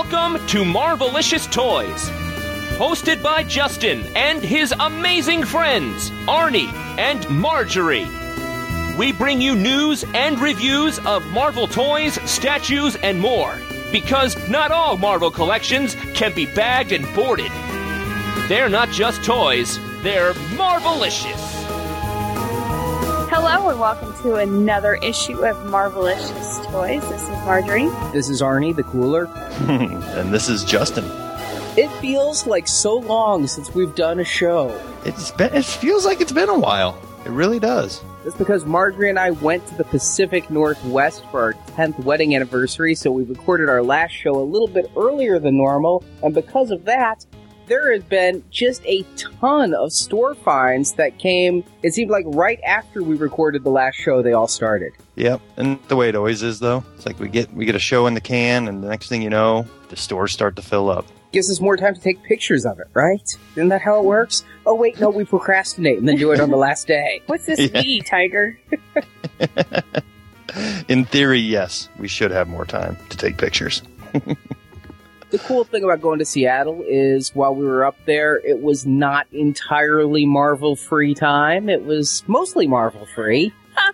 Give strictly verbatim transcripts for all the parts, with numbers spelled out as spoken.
Welcome to Marvelicious Toys. Hosted by Justin and his amazing friends, Arnie and Marjorie. We bring you news and reviews of Marvel toys, statues, and more. Because not all Marvel collections can be bagged and boarded. They're not just toys, they're Marvelicious. Hello and welcome to another issue of Marvelicious Toys. This is Marjorie. This is Arnie, the cooler. And this is Justin. It feels like so long since we've done a show. It's been, it feels like it's been a while. It really does. That's because Marjorie and I went to the Pacific Northwest for our tenth wedding anniversary, so we recorded our last show a little bit earlier than normal, and because of that, there has been just a ton of store finds that came, it seemed like right after we recorded the last show, they all started. Yep, and the way it always is, though, it's like we get we get a show in the can, and the next thing you know, the stores start to fill up. Gives us more time to take pictures of it, right? Isn't that how it works? Oh, wait, no, we procrastinate and then do it on the last day. What's this Yeah. we, Tiger? In theory, yes, we should have more time to take pictures. The cool thing about going to Seattle is while we were up there, it was not entirely Marvel-free time. It was mostly Marvel-free.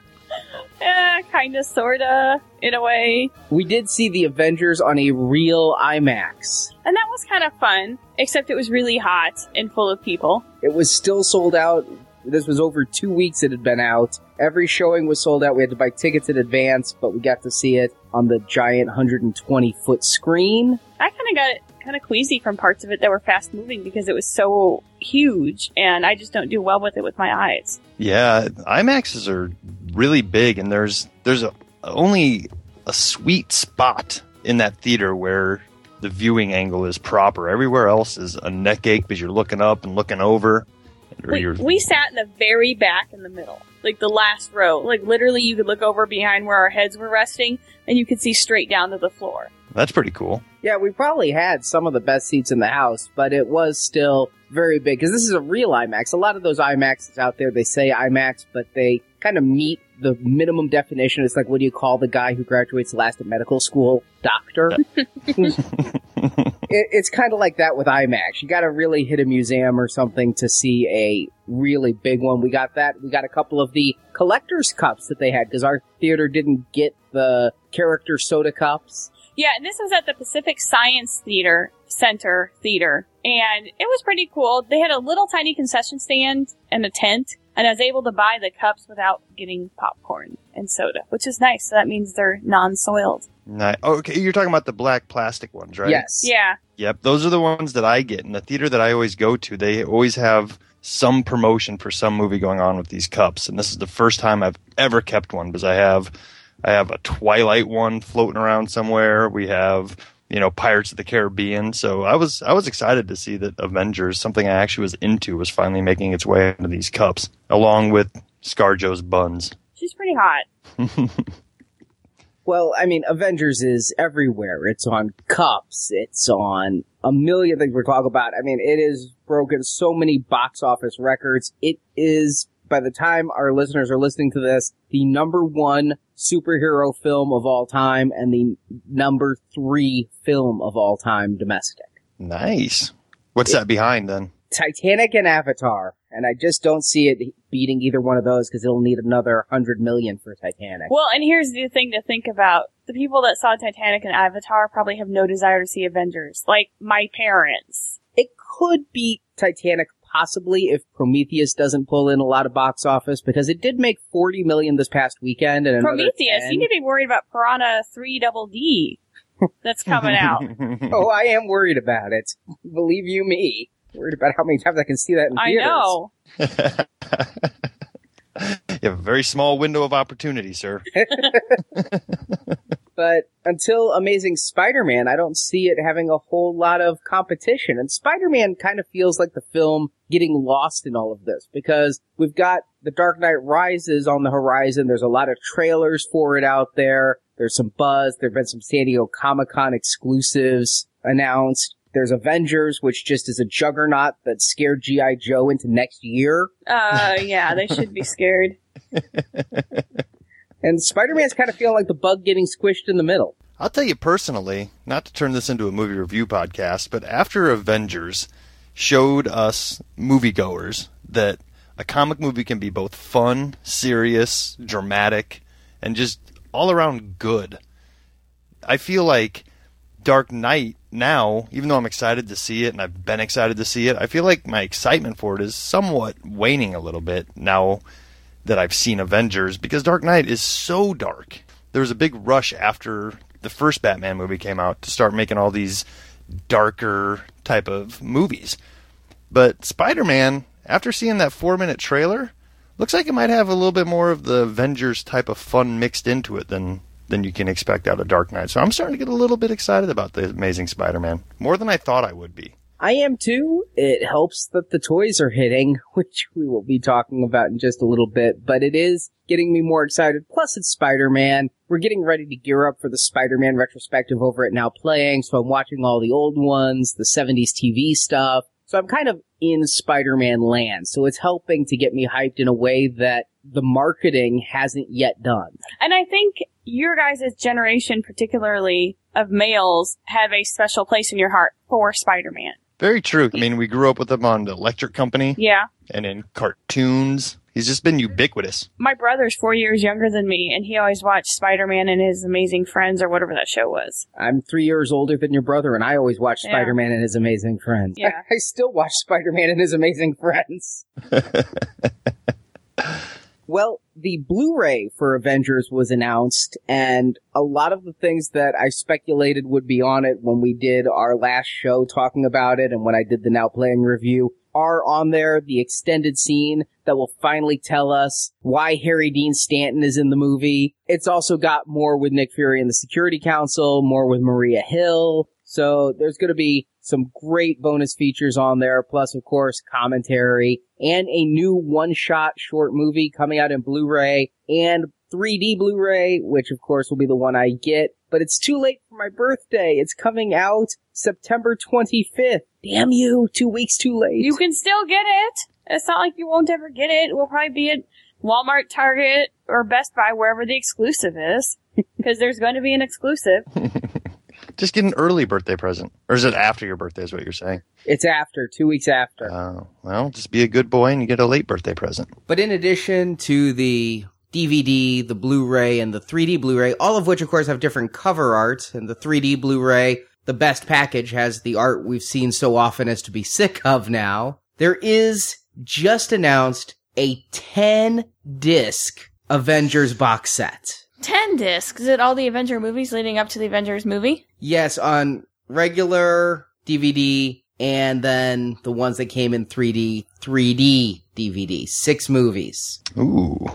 Eh, kinda, sorta, in a way. We did see the Avengers on a real IMAX. And that was kind of fun, except it was really hot and full of people. It was still sold out. This was over two weeks it had been out. Every showing was sold out. We had to buy tickets in advance, but we got to see it on the giant one hundred twenty foot screen. I kind of got kind of queasy from parts of it that were fast moving because it was so huge, and I just don't do well with it with my eyes. Yeah, IMAXs are really big, and there's there's a, only a sweet spot in that theater where the viewing angle is proper. Everywhere else is a neck ache because you're looking up and looking over. Or We, you're, we sat in the very back in the middle, like the last row. Like literally you could look over behind where our heads were resting, and you could see straight down to the floor. That's pretty cool. Yeah, we probably had some of the best seats in the house, but it was still very big, because this is a real IMAX. A lot of those IMAXs out there, they say IMAX, but they kind of meet the minimum definition. It's like, what do you call the guy who graduates last at medical school? Doctor? it, it's kind of like that with IMAX. You gotta really hit a museum or something to see a really big one. We got that. We got a couple of the collector's cups that they had, because our theater didn't get the character soda cups. Yeah, and this was at the Pacific Science Theater Center Theater, and it was pretty cool. They had a little tiny concession stand and a tent, and I was able to buy the cups without getting popcorn and soda, which is nice. So that means they're non-soiled. Nice. Oh, okay, you're talking about the black plastic ones, right? Yes. Yeah. Yep, those are the ones that I get. In the theater that I always go to, they always have some promotion for some movie going on with these cups, and this is the first time I've ever kept one, because I have I have a Twilight one floating around somewhere. We have, you know, Pirates of the Caribbean. So I was I was excited to see that Avengers, something I actually was into, was finally making its way into these cups, along with ScarJo's buns. She's pretty hot. Well, I mean, Avengers is everywhere. It's on cups. It's on a million things we're talking about. I mean, it has broken so many box office records. It is, by the time our listeners are listening to this, the number one superhero film of all time and the number three film of all time domestic. Nice. What's that behind, then? Titanic and Avatar. And I just don't see it beating either one of those, because it'll need another one hundred million for Titanic. Well, and here's the thing to think about. The people that saw Titanic and Avatar probably have no desire to see Avengers. Like, my parents. It could beat Titanic possibly if Prometheus doesn't pull in a lot of box office, because it did make forty million this past weekend. And Prometheus, ten. you need to be worried about Piranha three Double D that's coming out. Oh, I am worried about it. Believe you me. Worried about how many times I can see that in I theaters. know. You have a very small window of opportunity, sir. But until Amazing Spider-Man, I don't see it having a whole lot of competition. And Spider-Man kind of feels like the film getting lost in all of this, because we've got The Dark Knight Rises on the horizon. There's a lot of trailers for it out there. There's some buzz. There have been some San Diego Comic-Con exclusives announced. There's Avengers, which just is a juggernaut that scared G I. Joe into next year. Uh, yeah, they should be scared. And Spider-Man's kind of feeling like the bug getting squished in the middle. I'll tell you personally, not to turn this into a movie review podcast, but after Avengers showed us moviegoers that a comic movie can be both fun, serious, dramatic, and just all around good. I feel like Dark Knight now, even though I'm excited to see it and I've been excited to see it, I feel like my excitement for it is somewhat waning a little bit now that I've seen Avengers, because Dark Knight is so dark. There was a big rush after the first Batman movie came out to start making all these darker type of movies. But Spider-Man, after seeing that four-minute trailer, looks like it might have a little bit more of the Avengers type of fun mixed into it than, than you can expect out of Dark Knight. So I'm starting to get a little bit excited about the Amazing Spider-Man. More than I thought I would be. I am too. It helps that the toys are hitting, which we will be talking about in just a little bit, but it is getting me more excited. Plus, it's Spider-Man. We're getting ready to gear up for the Spider-Man retrospective over at Now Playing, so I'm watching all the old ones, the seventies T V stuff. So I'm kind of in Spider-Man land, so it's helping to get me hyped in a way that the marketing hasn't yet done. And I think your guys' generation, particularly of males, have a special place in your heart for Spider-Man. Very true. I mean, we grew up with him on the Electric Company. Yeah. And in cartoons. He's just been ubiquitous. My brother's four years younger than me, and he always watched Spider-Man and His Amazing Friends, or whatever that show was. I'm three years older than your brother, and I always watched Yeah. Spider-Man and His Amazing Friends. Yeah. I, I still watch Spider-Man and His Amazing Friends. Well, the Blu-ray for Avengers was announced, and a lot of the things that I speculated would be on it when we did our last show talking about it and when I did the Now Playing review are on there. The extended scene that will finally tell us why Harry Dean Stanton is in the movie. It's also got more with Nick Fury and the Security Council, more with Maria Hill. So there's going to be some great bonus features on there, plus, of course, commentary, and a new one-shot short movie coming out in Blu-ray, and three D Blu-ray, which, of course, will be the one I get. But it's too late for my birthday. It's coming out September twenty-fifth. Damn you, two weeks too late. You can still get it. It's not like you won't ever get it. It will probably be at Walmart, Target, or Best Buy, wherever the exclusive is. Because there's going to be an exclusive. Just get an early birthday present. Or is it after your birthday is what you're saying? It's after, two weeks after. Oh, uh, well, just be a good boy and you get a late birthday present. But in addition to the D V D, the Blu-ray, and the three D Blu-ray, all of which, of course, have different cover art, and the three D Blu-ray, the best package, has the art we've seen so often as to be sick of now, there is just announced a ten-disc Avengers box set. Ten discs. Is it all the Avenger movies leading up to the Avengers movie? Yes, on regular D V D, and then the ones that came in three D, three D D V D. Six movies. Ooh.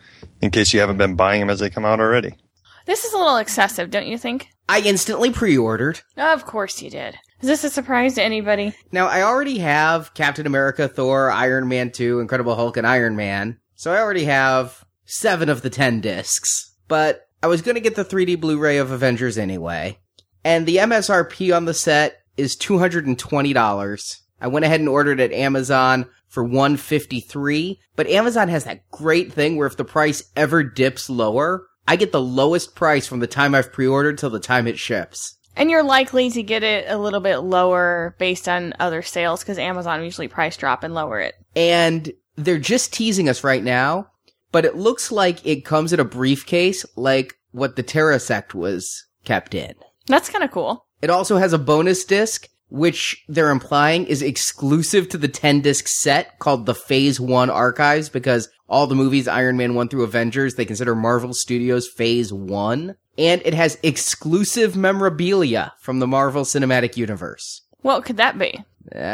In case you haven't been buying them as they come out already. This is a little excessive, don't you think? I instantly pre-ordered. Of course you did. Is this a surprise to anybody? Now, I already have Captain America, Thor, Iron Man two, Incredible Hulk, and Iron Man. So I already have seven of the ten discs. But I was going to get the three D Blu-ray of Avengers anyway. And the M S R P on the set is two hundred twenty dollars. I went ahead and ordered it at Amazon for one hundred fifty-three dollars. But Amazon has that great thing where if the price ever dips lower, I get the lowest price from the time I've pre-ordered till the time it ships. And you're likely to get it a little bit lower based on other sales because Amazon usually price drop and lower it. And they're just teasing us right now. But it looks like it comes in a briefcase like what the Terrasect was kept in. That's kind of cool. It also has a bonus disc, which they're implying is exclusive to the ten-disc set called the Phase one Archives, because all the movies Iron Man one through Avengers, they consider Marvel Studios Phase one. And it has exclusive memorabilia from the Marvel Cinematic Universe. What could that be?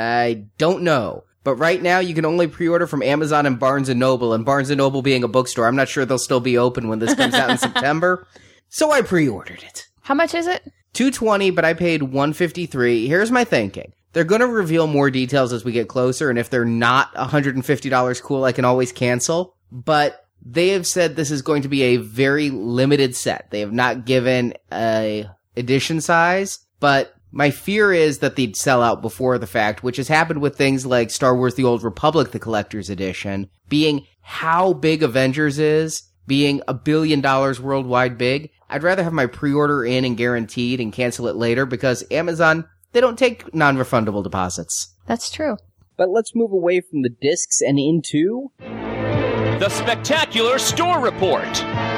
I don't know. But right now, you can only pre-order from Amazon and Barnes and Noble, and Barnes and Noble being a bookstore, I'm not sure they'll still be open when this comes out in September. So I pre-ordered it. How much is it? two hundred twenty dollars, but I paid one hundred fifty-three dollars. Here's my thinking. They're going to reveal more details as we get closer, and if they're not one hundred fifty dollars cool, I can always cancel. But they have said this is going to be a very limited set. They have not given a edition size, but my fear is that they'd sell out before the fact, which has happened with things like Star Wars The Old Republic, the Collector's Edition, being how big Avengers is. being a billion dollars worldwide big, I'd rather have my pre-order in and guaranteed and cancel it later because Amazon, they don't take non-refundable deposits. That's true. But let's move away from the discs and into... The Spectacular Store Report.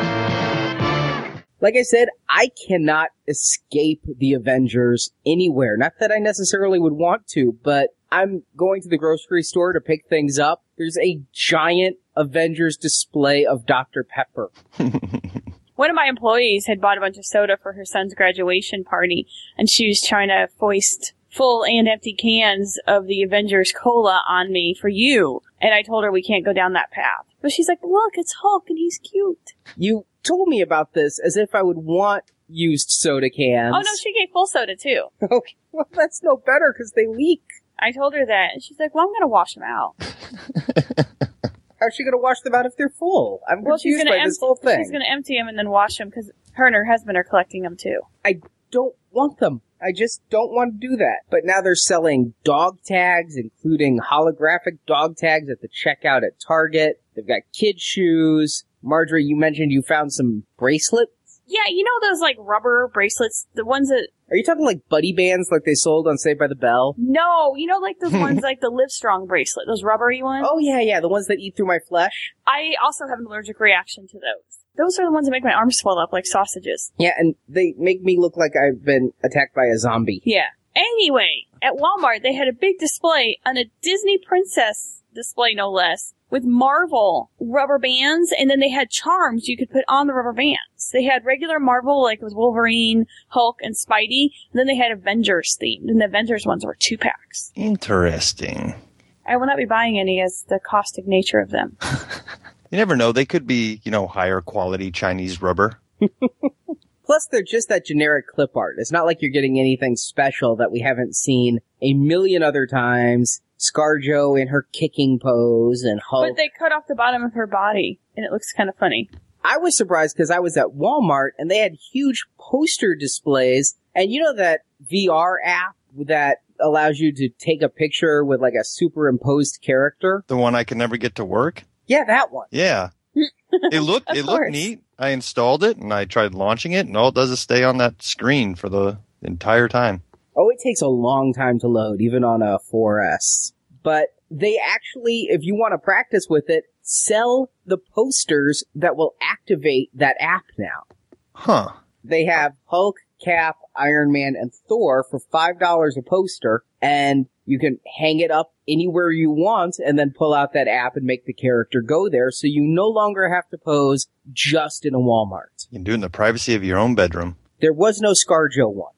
Like I said, I cannot escape the Avengers anywhere. Not that I necessarily would want to, but I'm going to the grocery store to pick things up. There's a giant Avengers display of Doctor Pepper. One of my employees had bought a bunch of soda for her son's graduation party, and she was trying to foist full and empty cans of the Avengers Cola on me for you. And I told her we can't go down that path. But she's like, look, it's Hulk and he's cute. You told me about this as if I would want used soda cans. Oh, no, she gave full soda, too. Okay, well, that's no better because they leak. I told her that, and she's like, well, I'm going to wash them out. How's she going to wash them out if they're full? I'm well, she's confused gonna by empty, this whole thing. She's going to empty them and then wash them because her and her husband are collecting them, too. I don't want them. I just don't want to do that. But now they're selling dog tags, including holographic dog tags at the checkout at Target. They've got kid shoes. Marjorie, you mentioned you found some bracelets. Yeah, you know those, like, rubber bracelets? The ones that... Are you talking like buddy bands like they sold on Saved by the Bell? No, you know, like those ones like the Livestrong bracelet, those rubbery ones? Oh, yeah, yeah, the ones that eat through my flesh. I also have an allergic reaction to those. Those are the ones that make my arms swell up like sausages. Yeah, and they make me look like I've been attacked by a zombie. Yeah. Anyway, at Walmart, they had a big display on a Disney princess display, no less, with Marvel rubber bands, and then they had charms you could put on the rubber bands. They had regular Marvel, like it was Wolverine, Hulk, and Spidey, and then they had Avengers themed, and the Avengers ones were two packs. Interesting. I will not be buying any as the caustic nature of them. You never know. They could be, you know, higher quality Chinese rubber. Plus, they're just that generic clip art. It's not like you're getting anything special that we haven't seen a million other times. ScarJo in her kicking pose and Hulk. But they cut off the bottom of her body, and it looks kind of funny. I was surprised because I was at Walmart and they had huge poster displays. And you know that V R app that allows you to take a picture with like a superimposed character? The one I could never get to work? Yeah, that one. Yeah. It looked it looked neat. I installed it and I tried launching it, and all it does is stay on that screen for the entire time. Oh, it takes a long time to load, even on a four S. But they actually, if you want to practice with it, sell the posters that will activate that app now. Huh. They have Hulk, Cap, Iron Man, and Thor for five dollars a poster, and you can hang it up anywhere you want and then pull out that app and make the character go there, so you no longer have to pose just in a Walmart. You can do it in the privacy of your own bedroom. There was no ScarJo one.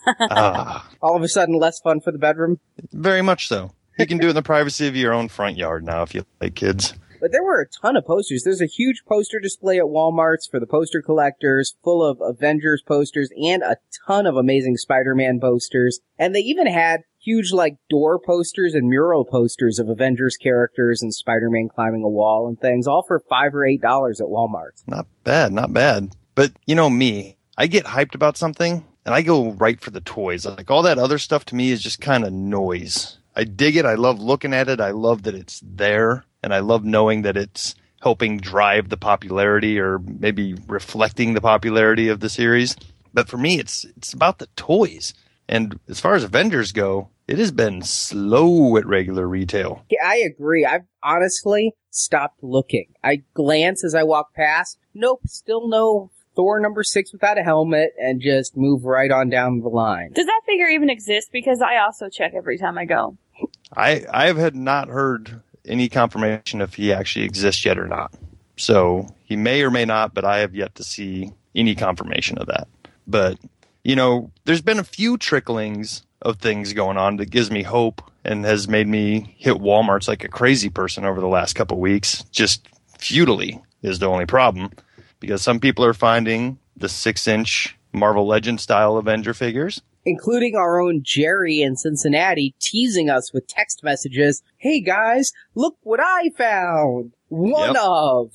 Ah. All of a sudden, less fun for the bedroom? Very much so. You can do it in the privacy of your own front yard now if you like kids. But there were a ton of posters. There's a huge poster display at Walmart's for the poster collectors, full of Avengers posters and a ton of amazing Spider-Man posters. And they even had huge, like, door posters and mural posters of Avengers characters and Spider-Man climbing a wall and things, all for five or eight dollars at Walmart. Not bad, not bad. But, you know me, I get hyped about something, and I go right for the toys. Like, all that other stuff to me is just kind of noise. I dig it. I love looking at it. I love that it's there. And I love knowing that it's helping drive the popularity or maybe reflecting the popularity of the series. But for me, it's it's about the toys. And as far as Avengers go, it has been slow at regular retail. Yeah, I agree. I've honestly stopped looking. I glance as I walk past. Nope, still no Thor number six without a helmet, and just move right on down the line. Does that figure even exist? Because I also check every time I go. I I have had not heard any confirmation if he actually exists yet or not. So he may or may not, but I have yet to see any confirmation of that. But, you know, there's been a few tricklings of things going on that gives me hope and has made me hit Walmarts like a crazy person over the last couple of weeks. Just futilely is the only problem, because some people are finding the six-inch Marvel Legends style Avenger figures, including our own Jerry in Cincinnati, teasing us with text messages. Hey guys, look what I found! One Yep. of!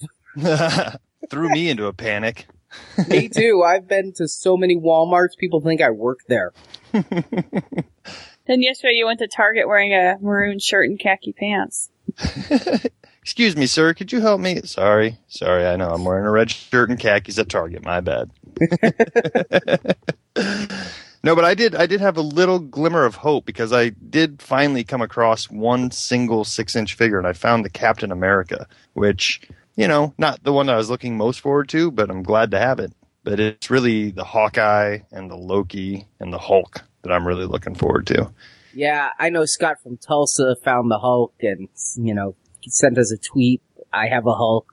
Threw me into a panic. Me too. I've been to so many Walmarts, people think I work there. Then yesterday you went to Target wearing a maroon shirt and khaki pants. Excuse me, sir, could you help me? Sorry, sorry, I know, I'm wearing a red shirt and khakis at Target, my bad. No, but I did I did have a little glimmer of hope because I did finally come across one single six-inch figure, and I found the Captain America, which, you know, not the one I was looking most forward to, but I'm glad to have it. But it's really the Hawkeye and the Loki and the Hulk that I'm really looking forward to. Yeah, I know Scott from Tulsa found the Hulk and, you know, he sent us a tweet, I have a Hulk.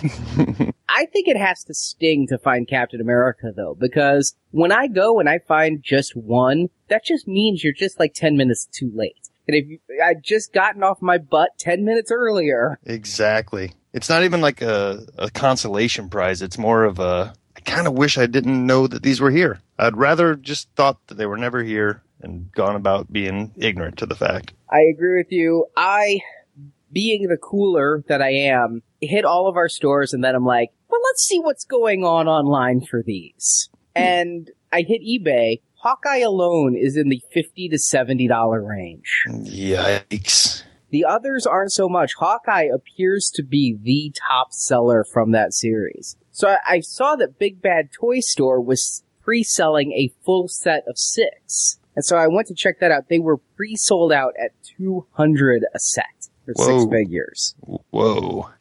I think it has to sting to find Captain America, though, because when I go and I find just one, that just means you're just like ten minutes too late. And if you, I'd just gotten off my butt ten minutes earlier. Exactly. It's not even like a, a consolation prize. It's more of a, I kind of wish I didn't know that these were here. I'd rather just thought that they were never here and gone about being ignorant to the fact. I agree with you. I, being the cooler that I am, hit all of our stores and then I'm like, well, let's see what's going on online for these. And I hit eBay. Hawkeye alone is in the fifty to seventy dollars range. Yikes. The others aren't so much. Hawkeye appears to be the top seller from that series. So I, I saw that Big Bad Toy Store was pre-selling a full set of six. And so I went to check that out. They were pre-sold out at two hundred dollars a set for Whoa. six figures. Whoa.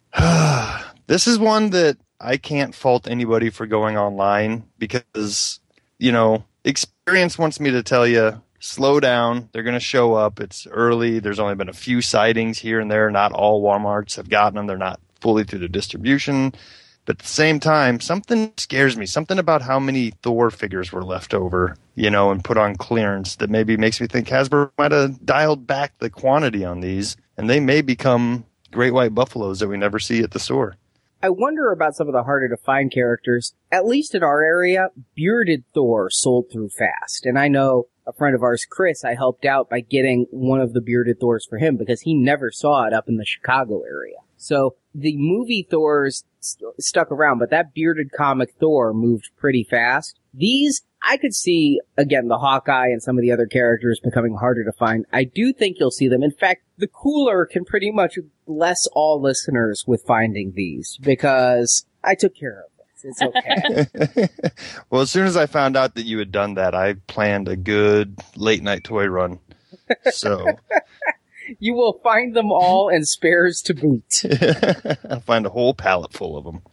This is one that I can't fault anybody for going online because, you know, experience wants me to tell you, slow down. They're going to show up. It's early. There's only been a few sightings here and there. Not all Walmarts have gotten them. They're not fully through the distribution. But at the same time, something scares me. Something about how many Thor figures were left over, you know, and put on clearance that maybe makes me think Hasbro might have dialed back the quantity on these, and they may become great white buffaloes that we never see at the store. I wonder about some of the harder to find characters. At least in our area, bearded Thor sold through fast. And I know a friend of ours, Chris, I helped out by getting one of the bearded Thors for him because he never saw it up in the Chicago area. So the movie Thors st- stuck around, but that bearded comic Thor moved pretty fast. These, I could see, again, the Hawkeye and some of the other characters becoming harder to find. I do think you'll see them. In fact, the cooler can pretty much bless all listeners with finding these because I took care of this. It's okay. Well, as soon as I found out that you had done that, I planned a good late night toy run. So you will find them all and spares to boot. I'll find a whole pallet full of them.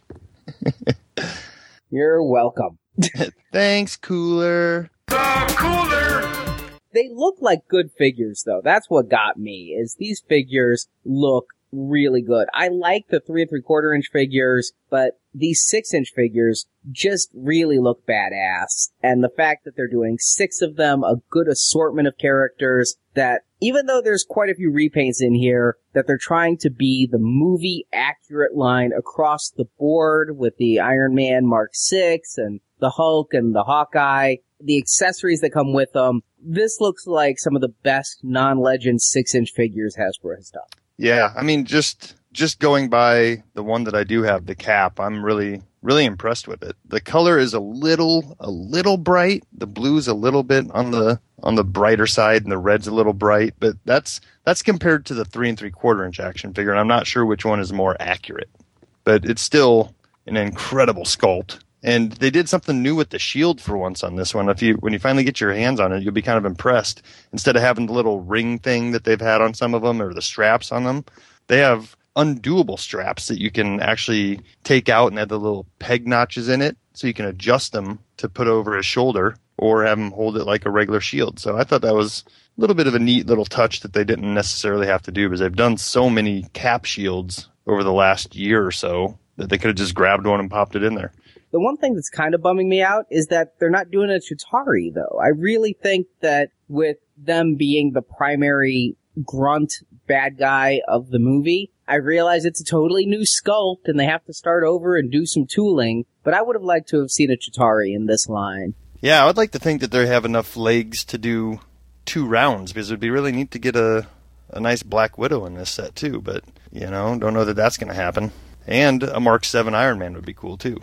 You're welcome. Thanks, Cooler. The Cooler! They look like good figures, though. That's what got me, is these figures look really good. I like the three and three quarter inch figures, but these six inch figures just really look badass. And the fact that they're doing six of them, a good assortment of characters, that even though there's quite a few repaints in here, that they're trying to be the movie accurate line across the board with the Iron Man Mark six and the Hulk and the Hawkeye, the accessories that come with them. This looks like some of the best non-legend six inch figures Hasbro has done. Yeah, I mean, just just going by the one that I do have, the Cap, I'm really, really impressed with it. The color is a little, a little bright. The blue's a little bit on the on the brighter side, and the red's a little bright. But that's that's compared to the three and three quarter inch action figure, and I'm not sure which one is more accurate. But it's still an incredible sculpt. And they did something new with the shield for once on this one. If you, when you finally get your hands on it, you'll be kind of impressed. Instead of having the little ring thing that they've had on some of them or the straps on them, they have undoable straps that you can actually take out and have the little peg notches in it, so you can adjust them to put over his shoulder or have him hold it like a regular shield. So I thought that was a little bit of a neat little touch that they didn't necessarily have to do, because they've done so many Cap shields over the last year or so that they could have just grabbed one and popped it in there. The one thing that's kind of bumming me out is that they're not doing a Chitauri, though. I really think that with them being the primary grunt bad guy of the movie, I realize it's a totally new sculpt and they have to start over and do some tooling, but I would have liked to have seen a Chitauri in this line. Yeah, I would like to think that they have enough legs to do two rounds, because it would be really neat to get a, a nice Black Widow in this set, too, but, you know, don't know that that's going to happen. And a Mark seven Iron Man would be cool, too.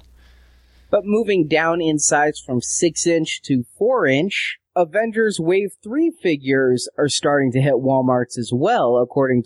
But moving down in size from six inch to four inch, Avengers Wave three figures are starting to hit Walmarts as well, according to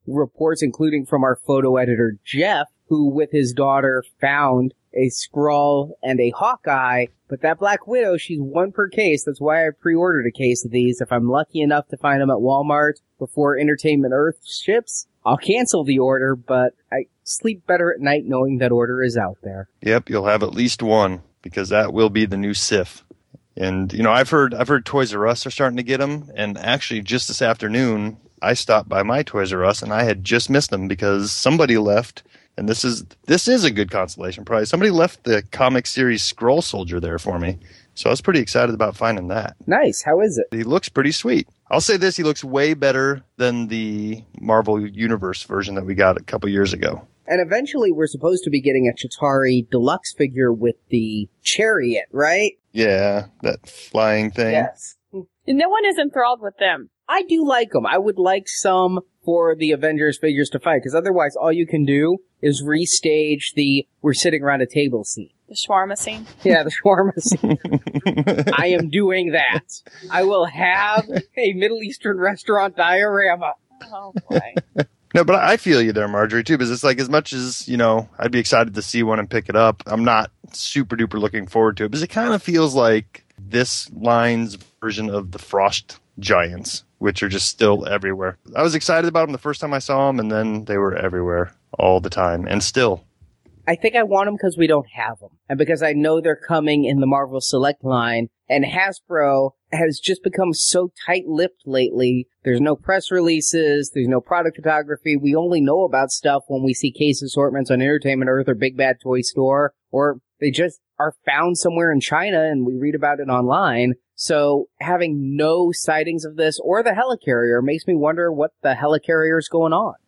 reports, including from our photo editor, Jeff, who with his daughter found a Skrull and a Hawkeye, but that Black Widow, she's one per case. That's why I pre-ordered a case of these. If I'm lucky enough to find them at Walmart before Entertainment Earth ships, I'll cancel the order, but I sleep better at night knowing that order is out there. Yep, you'll have at least one, because that will be the new Sif. And, you know, I've heard I've heard Toys R Us are starting to get them, and actually just this afternoon, I stopped by my Toys R Us, and I had just missed them because somebody left. And this is this is a good consolation prize. Somebody left the comic series Skrull Soldier there for me. So I was pretty excited about finding that. Nice. How is it? He looks pretty sweet. I'll say this, he looks way better than the Marvel Universe version that we got a couple years ago. And eventually we're supposed to be getting a Chitauri deluxe figure with the chariot, right? Yeah, that flying thing. Yes. No one is enthralled with them. I do like them. I would like some for the Avengers figures to fight, because otherwise all you can do is restage the we're sitting around a table scene. The shawarma scene? Yeah, the shawarma scene. I am doing that. I will have a Middle Eastern restaurant diorama. Oh, boy. No, but I feel you there, Marjorie, too, because it's like as much as, you know, I'd be excited to see one and pick it up, I'm not super duper looking forward to it, because it kind of feels like this line's version of the Frost Giants, which are just still everywhere. I was excited about them the first time I saw them, and then they were everywhere all the time, and still. I think I want them because we don't have them, and because I know they're coming in the Marvel Select line, and Hasbro has just become so tight-lipped lately. There's no press releases, there's no product photography. We only know about stuff when we see case assortments on Entertainment Earth or Big Bad Toy Store, or they just are found somewhere in China and we read about it online. So having no sightings of this or the helicarrier makes me wonder what the helicarrier is going on.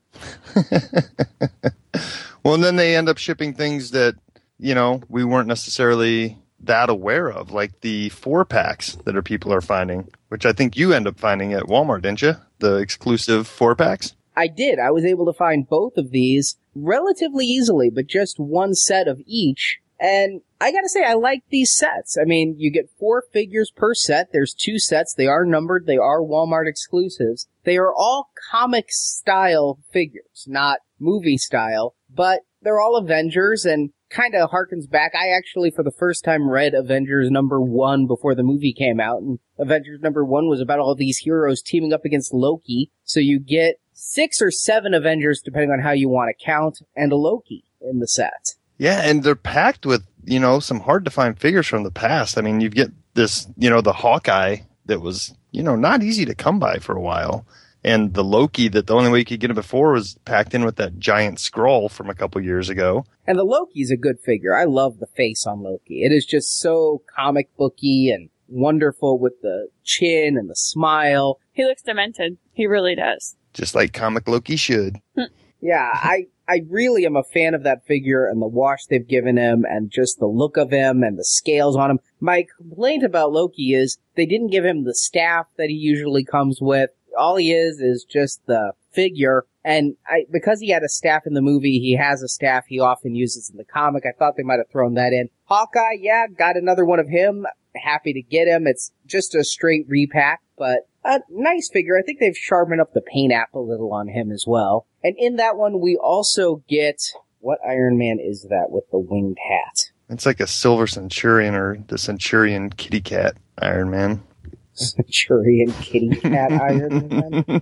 Well, and then they end up shipping things that, you know, we weren't necessarily that aware of, like the four packs that are people are finding, which I think you end up finding at Walmart, didn't you? The exclusive four packs? I did. I was able to find both of these relatively easily, but just one set of each. And I gotta say, I like these sets. I mean, you get four figures per set. There's two sets. They are numbered. They are Walmart exclusives. They are all comic style figures, not movie style, but they're all Avengers and kind of harkens back. I actually, for the first time, read Avengers number one before the movie came out, and Avengers number one was about all these heroes teaming up against Loki. So you get six or seven Avengers, depending on how you want to count, and a Loki in the set. Yeah, and they're packed with, you know, some hard to find figures from the past. I mean, you get this, you know, the Hawkeye that was, you know, not easy to come by for a while. And the Loki that the only way you could get it before was packed in with that giant Skrull from a couple years ago. And the Loki's a good figure. I love the face on Loki. It is just so comic booky and wonderful with the chin and the smile. He looks demented. He really does. Just like comic Loki should. Yeah, I, I really am a fan of that figure and the wash they've given him and just the look of him and the scales on him. My complaint about Loki is they didn't give him the staff that he usually comes with. All he is is just the figure. And I, because he had a staff in the movie, he has a staff he often uses in the comic. I thought they might have thrown that in. Hawkeye, yeah, got another one of him. Happy to get him. It's just a straight repack, but a nice figure. I think they've sharpened up the paint app a little on him as well. And in that one, we also get, what Iron Man is that with the winged hat? It's like a Silver Centurion or the Centurion Kitty Cat Iron Man. Centurion Kitty Cat Iron Man.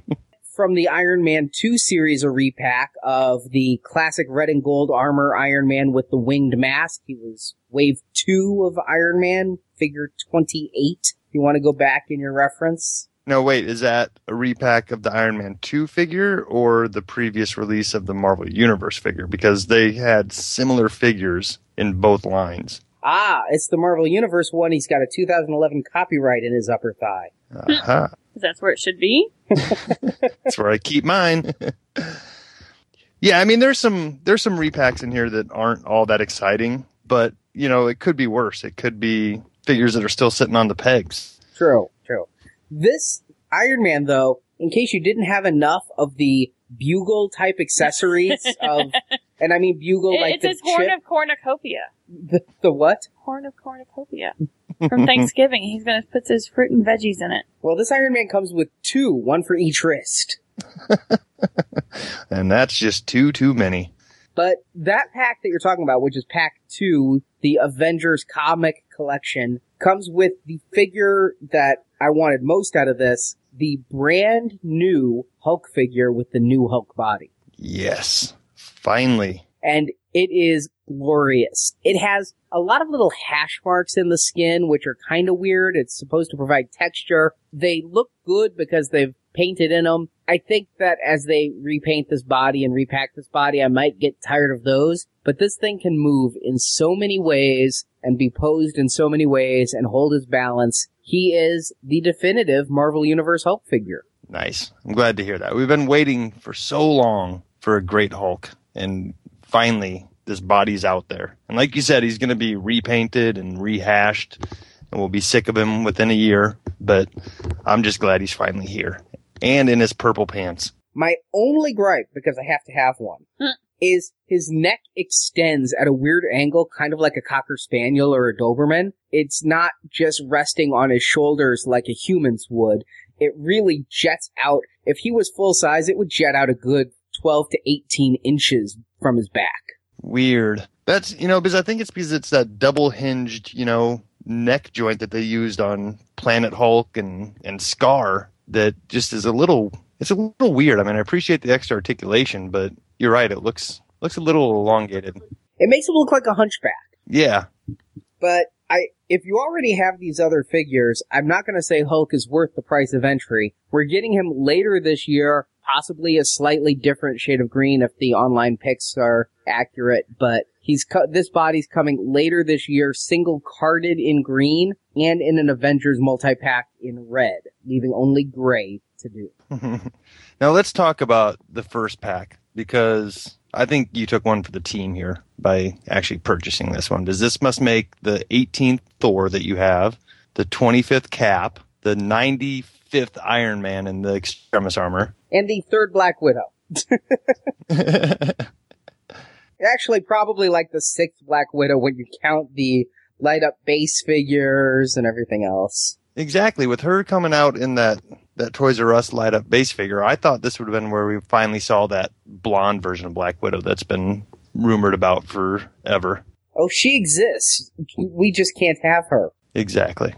From the Iron Man two series, a repack of the classic red and gold armor Iron Man with the winged mask. He was wave two of Iron Man, figure twenty-eight. If you want to go back in your reference. No, wait, is that a repack of the Iron Man two figure or the previous release of the Marvel Universe figure? Because they had similar figures in both lines. Ah, it's the Marvel Universe one. He's got a two thousand eleven copyright in his upper thigh. Uh-huh. That's where it should be. That's where I keep mine. Yeah, I mean, there's some there's some repacks in here that aren't all that exciting, but, you know, it could be worse. It could be figures that are still sitting on the pegs. True, true. This Iron Man, though, in case you didn't have enough of the bugle-type accessories of, and I mean bugle it, like it's the his horn chip. of cornucopia. The, the what? Horn of cornucopia. From Thanksgiving. He's going to put his fruit and veggies in it. Well, this Iron Man comes with two, one for each wrist. And that's just too, too many. But that pack that you're talking about, which is pack two, the Avengers comic collection, comes with the figure that I wanted most out of this, the brand new Hulk figure with the new Hulk body. Yes. Finally. And it is glorious. It has a lot of little hash marks in the skin, which are kind of weird. It's supposed to provide texture. They look good because they've painted in them. I think that as they repaint this body and repack this body, I might get tired of those. But this thing can move in so many ways and be posed in so many ways and hold his balance. He is the definitive Marvel Universe Hulk figure. Nice. I'm glad to hear that. We've been waiting for so long for a great Hulk, and finally this body's out there. And like you said, he's going to be repainted and rehashed, and we'll be sick of him within a year. But I'm just glad he's finally here. And in his purple pants. My only gripe, because I have to have one, Hmm. is his neck extends at a weird angle, kind of like a Cocker Spaniel or a Doberman. It's not just resting on his shoulders like a human's would. It really jets out. If he was full size, it would jet out a good twelve to eighteen inches from his back. Weird. That's, you know, because I think it's because it's that double hinged, you know, neck joint that they used on Planet Hulk and, and Scar that just is a little, it's a little weird. I mean, I appreciate the extra articulation, but you're right. It looks, looks a little elongated. It makes him look like a hunchback. Yeah. But I, if you already have these other figures, I'm not going to say Hulk is worth the price of entry. We're getting him later this year, possibly a slightly different shade of green if the online pics are accurate, but he's co- this body's coming later this year, single carded in green and in an Avengers multi-pack in red, leaving only gray to do. Now let's talk about the first pack, because I think you took one for the team here by actually purchasing this one. Does this must make the eighteenth Thor that you have, the twenty-fifth Cap, the ninety-fifth Iron Man in the Extremis armor, and the third Black Widow. Actually, probably like the sixth Black Widow when you count the light-up base figures and everything else. Exactly. With her coming out in that, that Toys R Us light-up base figure, I thought this would have been where we finally saw that blonde version of Black Widow that's been rumored about forever. Oh, she exists. We just can't have her. Exactly.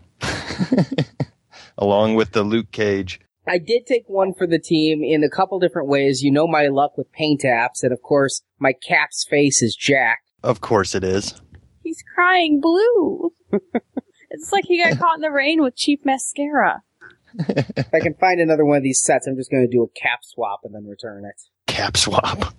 Along with the Luke Cage. I did take one for the team in a couple different ways. You know my luck with paint apps, and of course, my Cap's face is Jack. Of course it is. He's crying blue. It's like he got caught in the rain with cheap mascara. If I can find another one of these sets, I'm just going to do a cap swap and then return it. Cap swap.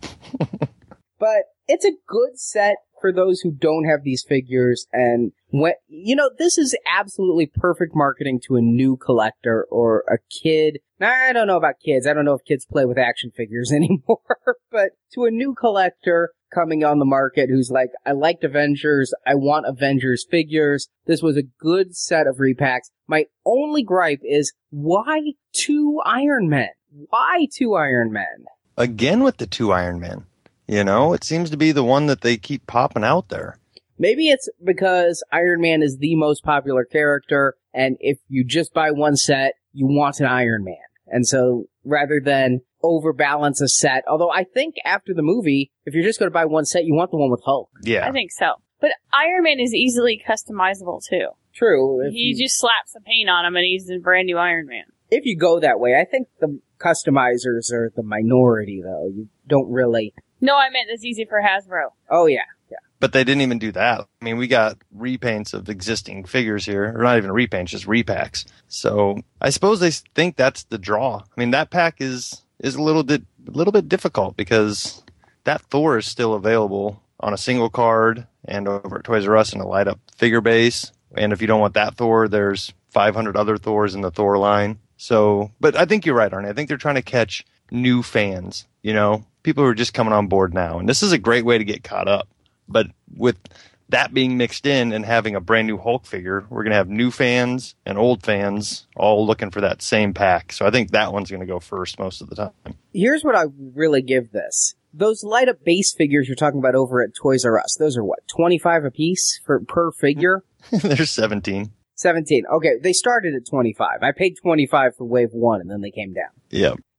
But it's a good set for those who don't have these figures, and when, you know, this is absolutely perfect marketing to a new collector or a kid. Now, I don't know about kids. I don't know if kids play with action figures anymore, but to a new collector coming on the market who's like, I liked Avengers, I want Avengers figures. This was a good set of repacks. My only gripe is, why two Iron Men? Why two Iron Men? Again with the two Iron Men. You know, it seems to be the one that they keep popping out there. Maybe it's because Iron Man is the most popular character, and if you just buy one set, you want an Iron Man. And so, rather than overbalance a set, although I think after the movie, if you're just going to buy one set, you want the one with Hulk. Yeah. I think so. But Iron Man is easily customizable, too. True. If He you, just slaps some paint on him and he's a brand new Iron Man. if you go that way, I think the customizers are the minority, though. You don't really... No, I meant it's easy for Hasbro. Oh, yeah, yeah. But they didn't even do that. I mean, we got repaints of existing figures here, or not even repaints, just repacks. So I suppose they think that's the draw. I mean, that pack is is a little bit a little bit difficult because that Thor is still available on a single card and over at Toys R Us in a light up figure base. And if you don't want that Thor, there's five hundred other Thors in the Thor line. So, but I think you're right, Arnie. I think they're trying to catch new fans, you know, people who are just coming on board now. And this is a great way to get caught up. But with that being mixed in and having a brand new Hulk figure, we're going to have new fans and old fans all looking for that same pack. So I think that one's going to go first most of the time. Here's what I really give this. Those light-up base figures you're talking about over at Toys R Us, those are what, twenty-five a piece for per figure? There's seventeen. seventeen. Okay, they started at twenty-five. I paid twenty-five for wave one, and then they came down. Yep.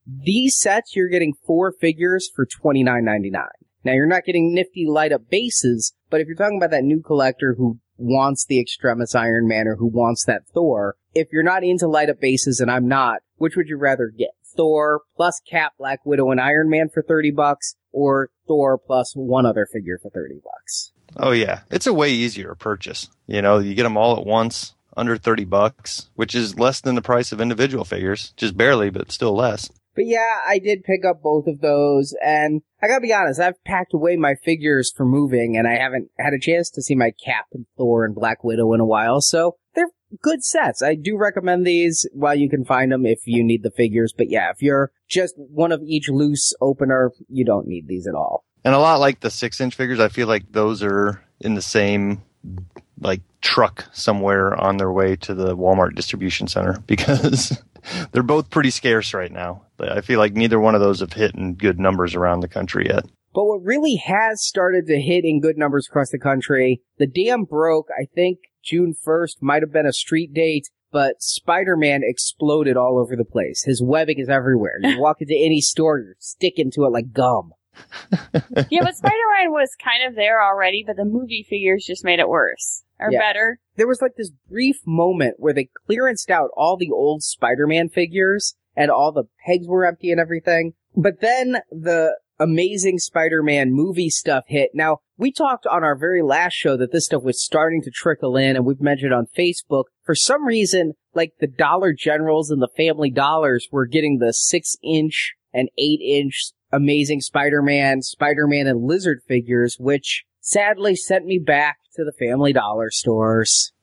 These sets, you're getting four figures for twenty-nine ninety-nine. Now, you're not getting nifty light-up bases, but if you're talking about that new collector who wants the Extremis Iron Man or who wants that Thor, if you're not into light-up bases, and I'm not, which would you rather get? Thor plus Cap, Black Widow, and Iron Man for thirty bucks, or Thor plus one other figure for thirty bucks? Oh, yeah. It's a way easier to purchase. You know, you get them all at once, under thirty bucks, which is less than the price of individual figures. Just barely, but still less. But yeah, I did pick up both of those, and I gotta be honest, I've packed away my figures for moving, and I haven't had a chance to see my Cap and Thor and Black Widow in a while, so they're good sets. I do recommend these while you can find them if you need the figures, but yeah, if you're just one of each loose opener, you don't need these at all. And a lot like the six-inch figures, I feel like those are in the same, like, truck somewhere on their way to the Walmart distribution center, because they're both pretty scarce right now. But I feel like neither one of those have hit in good numbers around the country yet. But what really has started to hit in good numbers across the country, the damn broke, I think June first might have been a street date, but Spider-Man exploded all over the place. His webbing is everywhere. You walk into any store, you're sticking to it like gum. Yeah, but Spider-Man was kind of there already, but the movie figures just made it worse. Or Yeah. better. There was like this brief moment where they clearanced out all the old Spider-Man figures and all the pegs were empty and everything. But then the Amazing Spider-Man movie stuff hit. Now, we talked on our very last show that this stuff was starting to trickle in, and we've mentioned on Facebook. For some reason, like the Dollar Generals and the Family Dollars were getting the six-inch and eight-inch Amazing Spider-Man, Spider-Man, and Lizard figures, which sadly sent me back to the Family Dollar stores.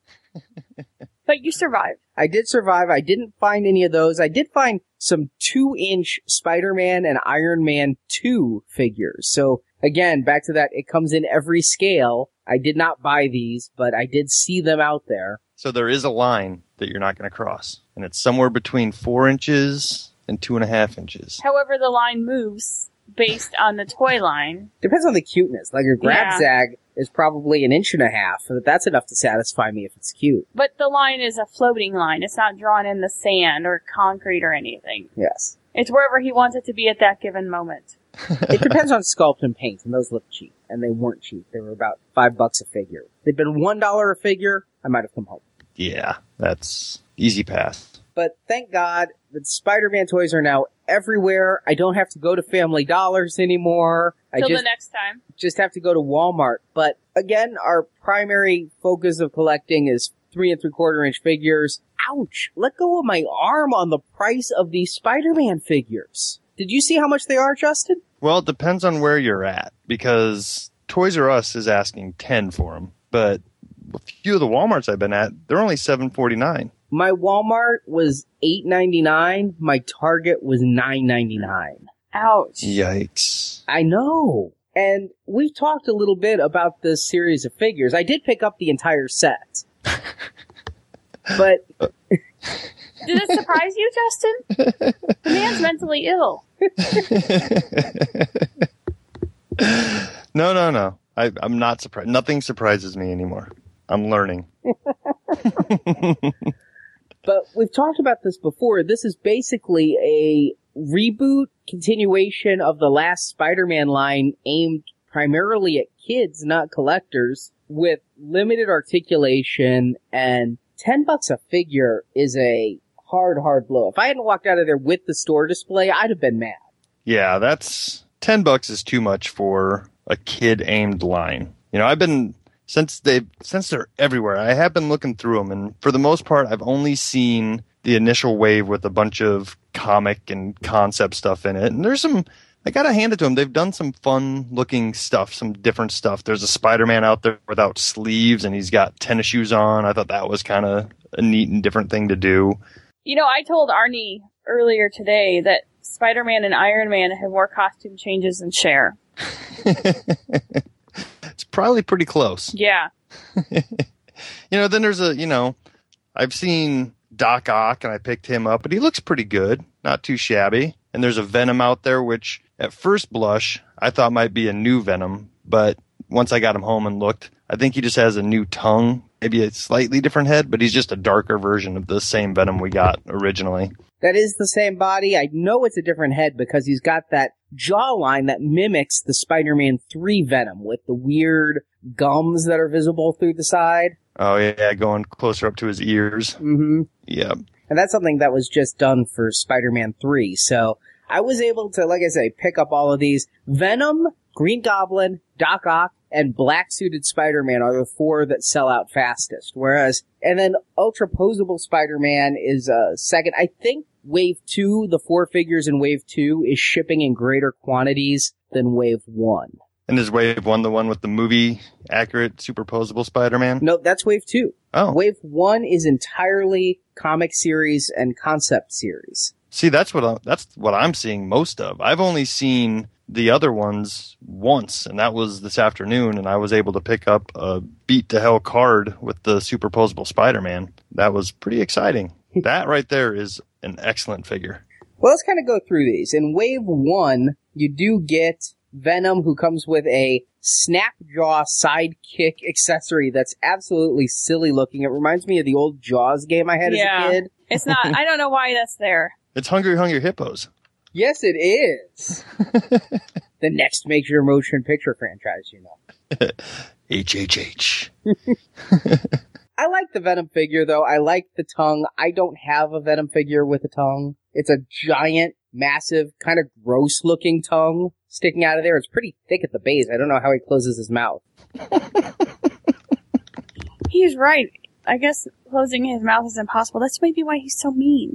But you survived. I did survive. I didn't find any of those. I did find some two-inch Spider-Man and Iron Man two figures. So, again, back to that, it comes in every scale. I did not buy these, but I did see them out there. So there is a line that you're not going to cross, and it's somewhere between four inches and two and a half inches. However, the line moves based on the toy line. Depends on the cuteness. Like, your Grab Yeah. Zag is probably an inch and a half, but that's enough to satisfy me if it's cute. But the line is a floating line. It's not drawn in the sand or concrete or anything. Yes. It's wherever he wants it to be at that given moment. It depends on sculpt and paint, and those look cheap. And they weren't cheap. They were about five bucks a figure. If they'd been one dollar a figure, I might have come home. Yeah, that's easy pass. But thank God that Spider-Man toys are now everywhere. I don't have to go to Family Dollars anymore. I Till just, the next time. just have to go to Walmart. But again, our primary focus of collecting is three and three quarter inch figures. Ouch! Let go of my arm on the price of these Spider-Man figures. Did you see how much they are, Justin? Well, it depends on where you're at, because Toys R Us is asking ten for them, but a few of the Walmarts I've been at, they're only seven forty-nine. My Walmart was eight ninety-nine. My Target was nine ninety-nine. Ouch. Yikes. I know. And we've talked a little bit about this series of figures. I did pick up the entire set. But Did it surprise you, Justin? The man's mentally ill. No, no, no. I, I'm not surprised. Nothing surprises me anymore. I'm learning. but we've talked about this before. This is basically a reboot continuation of the last Spider-Man line aimed primarily at kids, not collectors, with limited articulation, and ten bucks a figure is a hard, hard blow. If I hadn't walked out of there with the store display, I'd have been mad. Yeah, that's ten bucks is too much for a kid aimed line. You know, I've been since they since they're everywhere. I have been looking through them, and for the most part, I've only seen the initial wave with a bunch of comic and concept stuff in it. And there's some, I gotta hand it to them. They've done some fun looking stuff, some different stuff. There's a Spider-Man out there without sleeves, and he's got tennis shoes on. I thought that was kind of a neat and different thing to do. You know, I told Arnie earlier today that Spider-Man and Iron Man have more costume changes than Cher. It's probably pretty close. Yeah. You know, then there's a, you know, I've seen Doc Ock and I picked him up, but he looks pretty good. Not too shabby. And there's a Venom out there, which at first blush, I thought might be a new Venom. But once I got him home and looked, I think he just has a new tongue, maybe a slightly different head, but he's just a darker version of the same Venom we got originally. That is the same body. I know it's a different head because he's got that jawline that mimics the Spider-Man three Venom with the weird gums that are visible through the side. Oh, yeah, going closer up to his ears. Mm-hmm. Yeah. And that's something that was just done for Spider-Man three. So I was able to, like I say, pick up all of these. Venom, Green Goblin, Doc Ock, and black-suited Spider-Man are the four that sell out fastest. Whereas, and then Ultra-Posable Spider-Man is uh, second. I think Wave two, the four figures in Wave two, is shipping in greater quantities than Wave one. And is Wave one the one with the movie-accurate superposable Spider-Man? No, that's Wave two. Oh. Wave one is entirely comic series and concept series. See, that's what I, that's what I'm seeing most of. I've only seen the other ones once, and that was this afternoon, and I was able to pick up a Beat to Hell card with the superposable Spider-Man. That was pretty exciting. That right there is an excellent figure. Well, let's kind of go through these. In Wave one, you do get Venom, who comes with a Snapjaw sidekick accessory that's absolutely silly looking. It reminds me of the old Jaws game I had yeah, as a kid. It's not, I don't know why that's there. It's Hungry Hungry Hippos. Yes, it is. The next major motion picture franchise, you know. H H H. I like the Venom figure, though. I like the tongue. I don't have a Venom figure with a tongue. It's a giant, massive, kind of gross-looking tongue sticking out of there. It's pretty thick at the base. I don't know how he closes his mouth. He's right. I guess closing his mouth is impossible. That's maybe why he's so mean.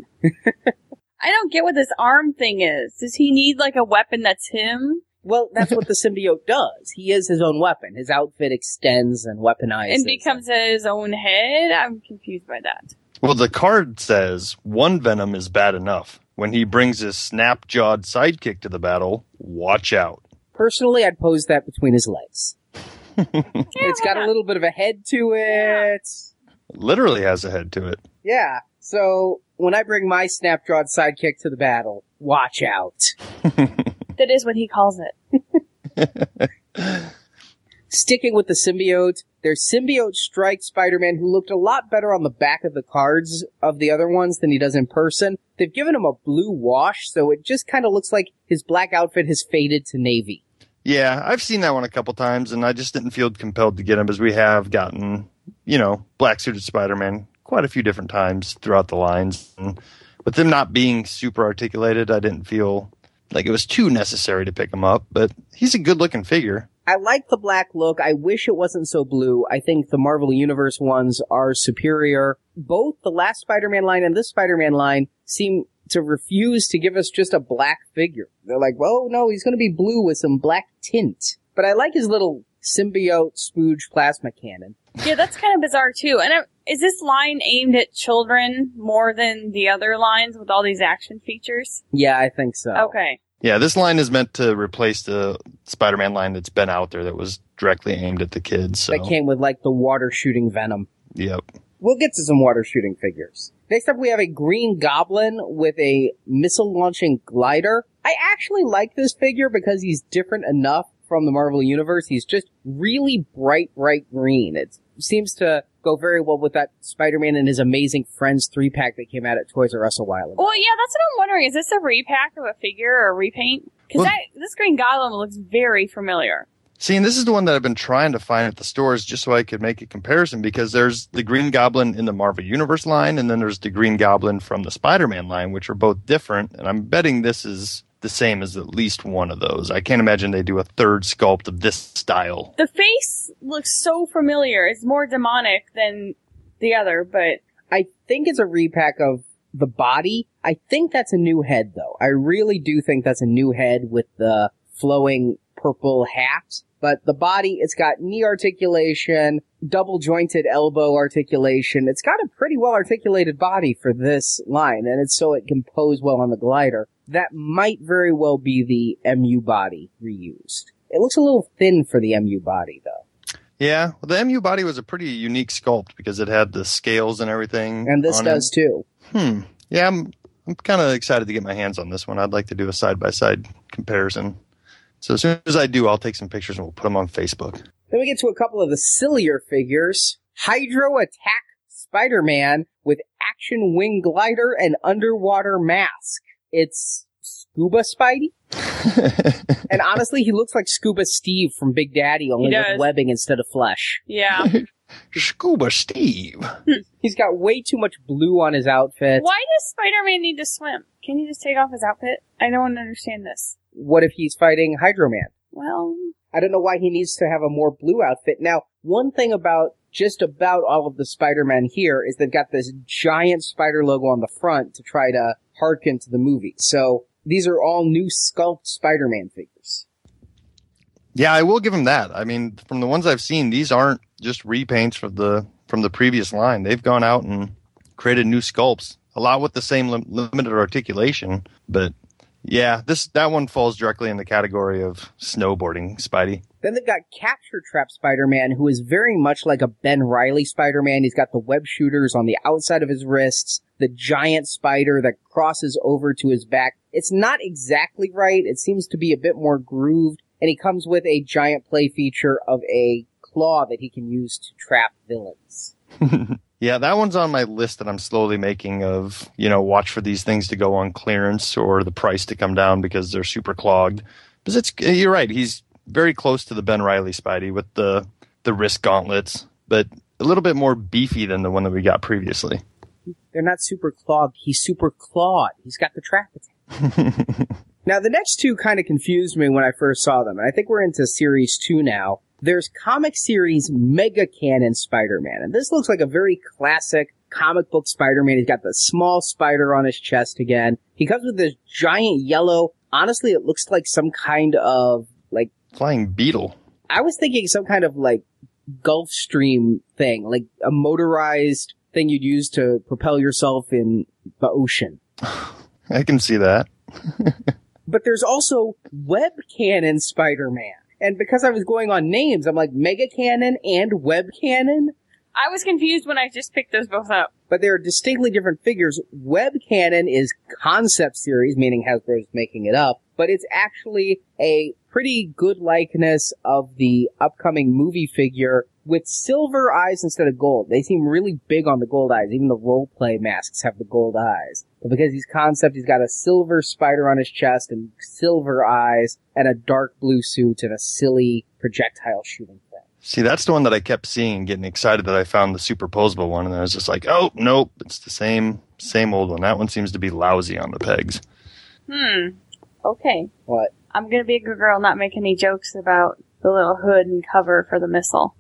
I don't get what this arm thing is. Does he need, like, a weapon that's him? Well, that's what the symbiote does. He is his own weapon. His outfit extends and weaponizes. And becomes his own head? I'm confused by that. Well, the card says one Venom is bad enough. When he brings his snap-jawed sidekick to the battle, watch out. Personally, I'd pose that between his legs. It's got a little bit of a head to it. Literally has a head to it. Yeah. So, when I bring my snap-jawed sidekick to the battle, watch out. That is what he calls it. Sticking with the symbiote, there's Symbiote Strike Spider-Man, who looked a lot better on the back of the cards of the other ones than he does in person. They've given him a blue wash, so it just kind of looks like his black outfit has faded to navy. Yeah, I've seen that one a couple times, and I just didn't feel compelled to get him, as we have gotten, you know, black-suited Spider-Man quite a few different times throughout the lines. And with them not being super articulated, I didn't feel like it was too necessary to pick him up, but he's a good-looking figure. I like the black look. I wish it wasn't so blue. I think the Marvel Universe ones are superior. Both the last Spider-Man line and this Spider-Man line seem to refuse to give us just a black figure. They're like, well, no, he's going to be blue with some black tint. But I like his little symbiote spooge plasma cannon. Yeah, that's kind of bizarre, too. And I, is this line aimed at children more than the other lines with all these action features? Yeah, I think so. Okay. Yeah, this line is meant to replace the Spider-Man line that's been out there that was directly aimed at the kids. So. That came with, like, the water-shooting Venom. Yep. We'll get to some water-shooting figures. Next up, we have a Green Goblin with a missile-launching glider. I actually like this figure because he's different enough from the Marvel Universe. He's just really bright, bright green. It seems to go very well with that Spider-Man and his Amazing Friends three-pack that came out at Toys R Us a while ago. Well, yeah, that's what I'm wondering. Is this a repack of a figure or a repaint? Because Well- this Green Goblin looks very familiar. See, and this is the one that I've been trying to find at the stores just so I could make a comparison, because there's the Green Goblin in the Marvel Universe line, and then there's the Green Goblin from the Spider-Man line, which are both different, and I'm betting this is the same as at least one of those. I can't imagine they do a third sculpt of this style. The face looks so familiar. It's more demonic than the other, but... I think it's a repack of the body. I think that's a new head, though. I really do think that's a new head with the flowing purple hat. But the body, it's got knee articulation, double jointed elbow articulation. It's got a pretty well articulated body for this line, and it's so it can pose well on the glider. That might very well be the M U body reused. It looks a little thin for the M U body, though. Yeah, well, the M U body was a pretty unique sculpt because it had the scales and everything. And this on does it. too. Hmm. Yeah, I'm I'm kind of excited to get my hands on this one. I'd like to do a side-by-side comparison. So as soon as I do, I'll take some pictures and we'll put them on Facebook. Then we get to a couple of the sillier figures. Hydro Attack Spider-Man with action wing glider and underwater mask. It's Scuba Spidey? And honestly, he looks like Scuba Steve from Big Daddy, only with webbing instead of flesh. Yeah. Scuba Steve. He's got way too much blue on his outfit. Why does Spider-Man need to swim? Can he just take off his outfit? I don't understand this. What if he's fighting Hydro Man? Well, I don't know why he needs to have a more blue outfit. Now, one thing about just about all of the Spider-Man here is they've got this giant spider logo on the front to try to harken to the movie. So these are all new sculpt Spider-Man figures. Yeah, I will give him that. I mean, from the ones I've seen, these aren't just repaints from the from the previous line. They've gone out and created new sculpts, a lot with the same lim- limited articulation. But yeah, this that one falls directly in the category of snowboarding Spidey. Then they've got Capture Trap Spider-Man, who is very much like a Ben Reilly Spider-Man. He's got the web shooters on the outside of his wrists, the giant spider that crosses over to his back. It's not exactly right. It seems to be a bit more grooved. And he comes with a giant play feature of a claw that he can use to trap villains. Yeah, that one's on my list that I'm slowly making of, you know, watch for these things to go on clearance or the price to come down because they're super clogged. Because it's, you're right, he's very close to the Ben Reilly Spidey with the, the wrist gauntlets, but a little bit more beefy than the one that we got previously. They're not super clogged, he's super clawed. He's got the trap attack. Now, the next two kind of confused me when I first saw them, and I think we're into series two now. There's comic series Mega Cannon Spider-Man, and this looks like a very classic comic book Spider-Man. He's got the small spider on his chest again. He comes with this giant yellow, honestly, it looks like some kind of, like... flying beetle. I was thinking some kind of, like, Gulfstream thing, like a motorized thing you'd use to propel yourself in the ocean. I can see that. But there's also Web Cannon Spider-Man. And because I was going on names, I'm like, Mega Cannon and Web Cannon? I was confused when I just picked those both up. But they're distinctly different figures. Web Cannon is concept series, meaning Hasbro's making it up, but it's actually a pretty good likeness of the upcoming movie figure with silver eyes instead of gold. They seem really big on the gold eyes. Even the role-play masks have the gold eyes. But because he's concept, he's got a silver spider on his chest and silver eyes and a dark blue suit and a silly projectile shooting thing. See, that's the one that I kept seeing and getting excited that I found the superposable one, and I was just like, oh, nope, it's the same same old one. That one seems to be lousy on the pegs. Hmm. Okay. What? I'm gonna be a good girl, not make any jokes about the little hood and cover for the missile.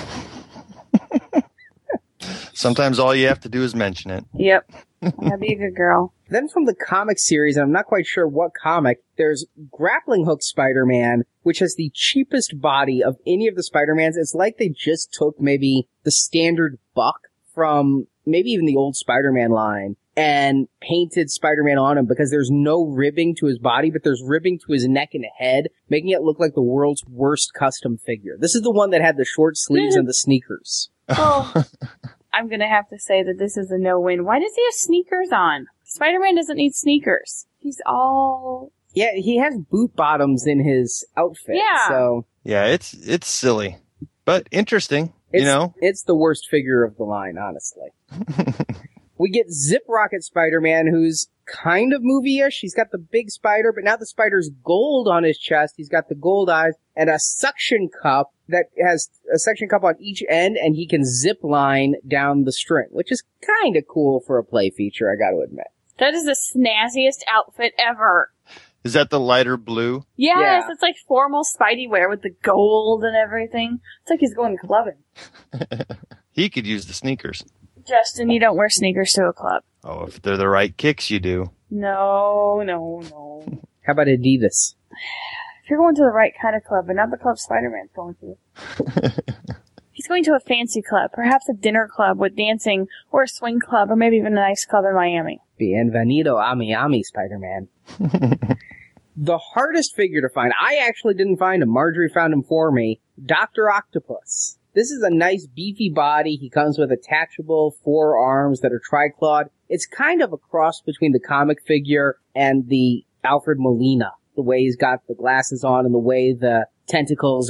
Sometimes all you have to do is mention it. Yep. I'm gonna be a good girl. Then from the comic series, and I'm not quite sure what comic, there's Grappling Hook Spider-Man, which has the cheapest body of any of the Spider-Mans. It's like they just took maybe the standard buck from maybe even the old Spider-Man line and painted Spider-Man on him because there's no ribbing to his body, but there's ribbing to his neck and head, making it look like the world's worst custom figure. This is the one that had the short sleeves and the sneakers. Oh, I'm gonna have to say that this is a no-win. Why does he have sneakers on? Spider-Man doesn't need sneakers. He's all... Yeah, he has boot bottoms in his outfit. Yeah. So Yeah, it's it's silly, but interesting, it's, you know? It's the worst figure of the line, honestly. We get Zip Rocket Spider-Man, who's kind of movie-ish. He's got the big spider, but now the spider's gold on his chest. He's got the gold eyes and a suction cup that has a suction cup on each end, and he can zip line down the string, which is kind of cool for a play feature, I gotta admit. That is the snazziest outfit ever. Is that the lighter blue? Yes, Yeah. it's like formal Spidey wear with the gold and everything. It's like he's going clubbing. He could use the sneakers. Justin, you don't wear sneakers to a club. Oh, if they're the right kicks, you do. No, no, no. How about Adidas? If you're going to the right kind of club, but not the club Spider-Man's going to. He's going to a fancy club, perhaps a dinner club with dancing, or a swing club, or maybe even a nice club in Miami. Bienvenido a Miami, Spider-Man. The hardest figure to find, I actually didn't find him. Marjorie found him for me. Doctor Octopus. This is a nice beefy body. He comes with attachable forearms that are tri-clawed. It's kind of a cross between the comic figure and the Alfred Molina. The way he's got the glasses on and the way the tentacles are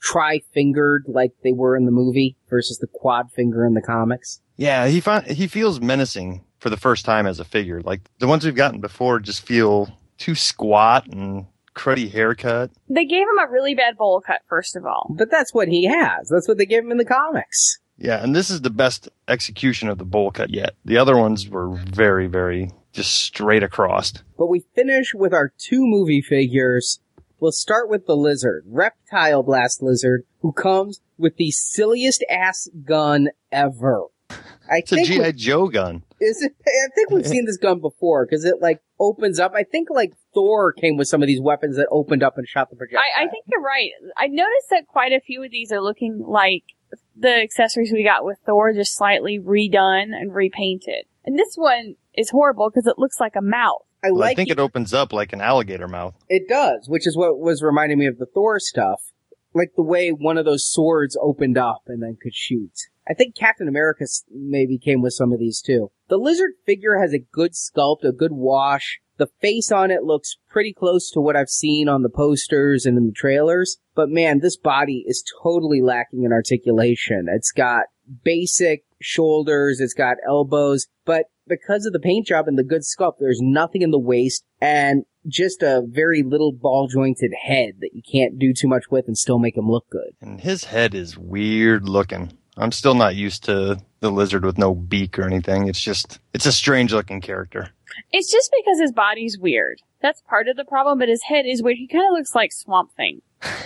tri-fingered like they were in the movie versus the quad finger in the comics. Yeah, he fi- he feels menacing for the first time as a figure. Like the ones we've gotten before just feel too squat and cruddy haircut. They gave him a really bad bowl cut, first of all. But that's what he has. That's what they gave him in the comics. Yeah, and this is the best execution of the bowl cut yet. The other ones were very, very just straight across. But we finish with our two movie figures. We'll start with the Lizard, Reptile Blast Lizard, who comes with the silliest ass gun ever. I it's think a G I. Joe gun. Is it? I think we've seen this gun before because it like opens up. I think like Thor came with some of these weapons that opened up and shot the projectile. I, I think you're right. I noticed that quite a few of these are looking like the accessories we got with Thor, just slightly redone and repainted. And this one is horrible because it looks like a mouth. I, Well, like I think it opens up like an alligator mouth. It does, which is what was reminding me of the Thor stuff. Like the way one of those swords opened up and then could shoot. I think Captain America s- maybe came with some of these too. The Lizard figure has a good sculpt, a good wash. The face on it looks pretty close to what I've seen on the posters and in the trailers. But man, this body is totally lacking in articulation. It's got basic shoulders, it's got elbows, but because of the paint job and the good sculpt, there's nothing in the waist and just a very little ball jointed head that you can't do too much with and still make him look good. And his head is weird looking. I'm still not used to the Lizard with no beak or anything. It's just, it's a strange looking character. It's just because his body's weird. That's part of the problem, but his head is weird. He kind of looks like Swamp Thing.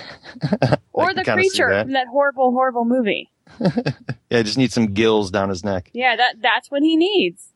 Or the creature that. from that horrible, horrible movie. Yeah, just needs some gills down his neck. Yeah, that that's what he needs.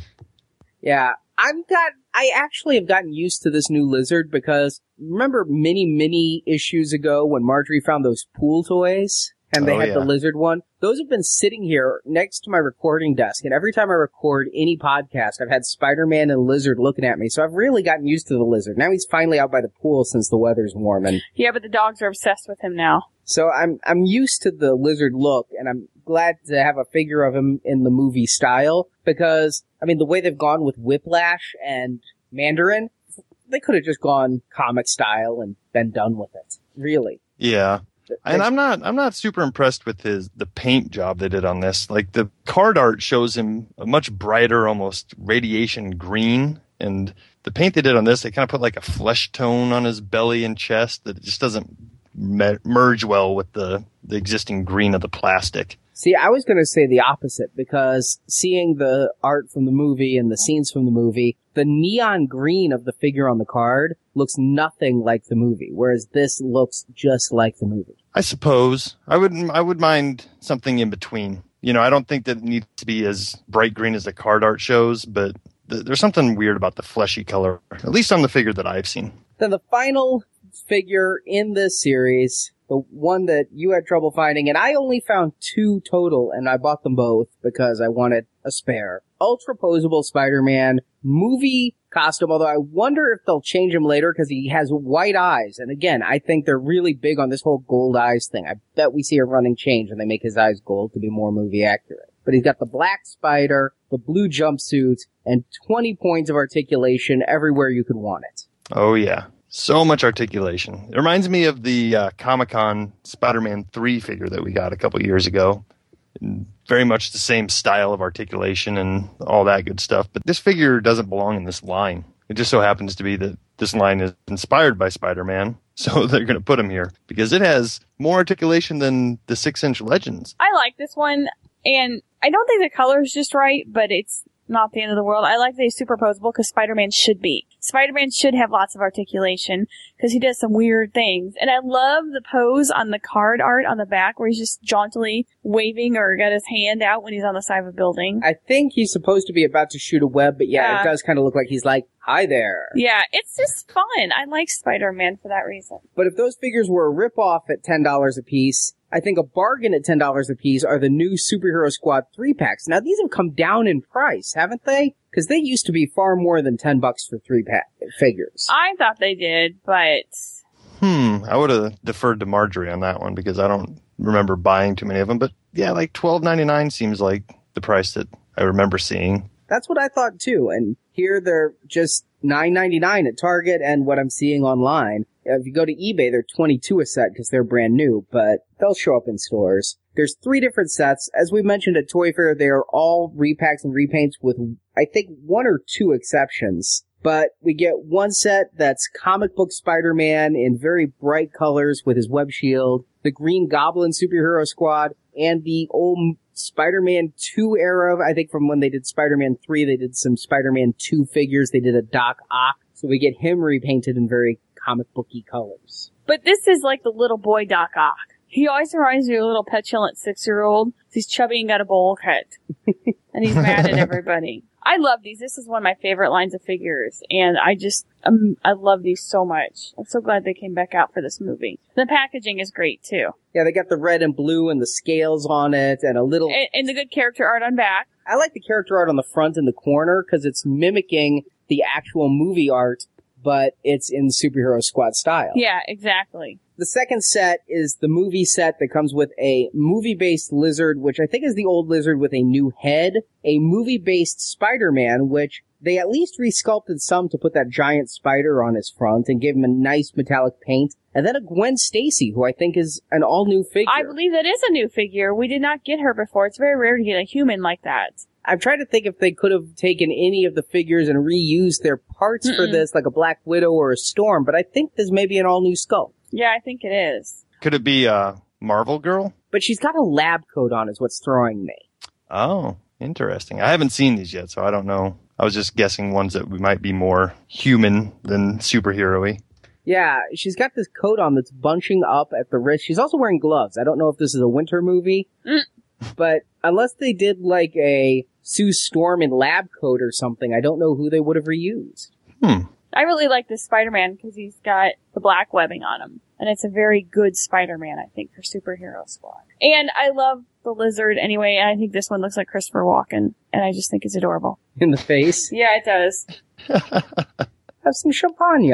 Yeah, I've got, I actually have gotten used to this new Lizard because remember many, many issues ago when Marjorie found those pool toys and they Oh, had yeah. the Lizard one? Those have been sitting here next to my recording desk, and every time I record any podcast, I've had Spider-Man and Lizard looking at me, so I've really gotten used to the Lizard. Now he's finally out by the pool since the weather's warm, and Yeah, but the dogs are obsessed with him now. so I'm I'm used to the Lizard look, and I'm glad to have a figure of him in the movie style, because, I mean, the way they've gone with Whiplash and Mandarin, they could have just gone comic style and been done with it. Really. Yeah. And I'm not, I'm not super impressed with his, the paint job they did on this. Like the card art shows him a much brighter, almost radiation green. And the paint they did on this, they kind of put like a flesh tone on his belly and chest that just doesn't me- merge well with the, the existing green of the plastic. See, I was going to say the opposite, because seeing the art from the movie and the scenes from the movie, the neon green of the figure on the card looks nothing like the movie, whereas this looks just like the movie. I suppose I would, I would mind something in between. You know, I don't think that it needs to be as bright green as the card art shows, but th- there's something weird about the fleshy color, at least on the figure that I've seen. Then the final figure in this series, the one that you had trouble finding, and I only found two total, and I bought them both because I wanted a spare. Ultra posable Spider-Man movie costume, although I wonder if they'll change him later because he has white eyes. And again, I think they're really big on this whole gold eyes thing. I bet we see a running change when they make his eyes gold to be more movie accurate. But he's got the black spider, the blue jumpsuit, and twenty points of articulation everywhere you could want it. Oh, yeah. So much articulation. It reminds me of the uh, Comic-Con Spider-Man three figure that we got a couple years ago. Very much the same style of articulation and all that good stuff. But this figure doesn't belong in this line. It just so happens to be that this line is inspired by Spider-Man, so they're going to put him here because it has more articulation than the six-inch Legends. I like this one, and I don't think the color's just right, but it's not the end of the world. I like that he's superposable because Spider-Man should be. Spider-Man should have lots of articulation because he does some weird things. And I love the pose on the card art on the back where he's just jauntily waving or got his hand out when he's on the side of a building. I think he's supposed to be about to shoot a web, but yeah, Yeah. it does kind of look like he's like, hi there. Yeah, it's just fun. I like Spider-Man for that reason. But if those figures were a rip-off at ten dollars a piece, I think a bargain at ten dollars a piece are the new Superhero Squad three-packs. Now, these have come down in price, haven't they? Because they used to be far more than ten bucks for three-pack figures. I thought they did, but Hmm, I would have deferred to Marjorie on that one because I don't remember buying too many of them. But yeah, like twelve ninety-nine seems like the price that I remember seeing. That's what I thought too, and here they're just nine ninety-nine at Target and what I'm seeing online. If you go to eBay, they're twenty-two a set because they're brand new, but they'll show up in stores. There's three different sets. As we mentioned at Toy Fair, they are all repacks and repaints with, I think, one or two exceptions. But we get one set that's comic book Spider-Man in very bright colors with his web shield, the Green Goblin Superhero Squad, and the old Spider-Man two era. I think from when they did Spider-Man three, they did some Spider-Man two figures. They did a Doc Ock. So we get him repainted in very comic booky colors. But this is like the little boy Doc Ock. He always reminds me of a little petulant six-year-old. He's chubby and got a bowl cut. And he's mad at everybody. I love these. This is one of my favorite lines of figures. And I just, um, I love these so much. I'm so glad they came back out for this movie. The packaging is great, too. Yeah, they got the red and blue and the scales on it and a little... And, and the good character art on back. I like the character art on the front and the corner because it's mimicking the actual movie art, but it's in Superhero Squad style. Yeah, exactly. The second set is the movie set that comes with a movie-based Lizard, which I think is the old Lizard with a new head, a movie-based Spider-Man, which they at least resculpted some to put that giant spider on his front and gave him a nice metallic paint, and then a Gwen Stacy, who I think is an all-new figure. I believe that is a new figure. We did not get her before. It's very rare to get a human like that. I'm trying to think if they could have taken any of the figures and reused their parts Mm-mm. for this, like a Black Widow or a Storm, but I think this may be an all-new sculpt. Yeah, I think it is. Could it be a Marvel Girl? But she's got a lab coat on is what's throwing me. Oh, interesting. I haven't seen these yet, so I don't know. I was just guessing ones that might be more human than superhero-y. Yeah, she's got this coat on that's bunching up at the wrist. She's also wearing gloves. I don't know if this is a winter movie, mm. but unless they did like a Sue Storm in lab coat or something, I don't know who they would have reused. Hmm. I really like this Spider-Man because he's got the black webbing on him. And it's a very good Spider-Man, I think, for Superhero Squad. And I love the Lizard anyway, and I think this one looks like Christopher Walken. And I just think it's adorable. In the face? Yeah, it does. Have some champagne.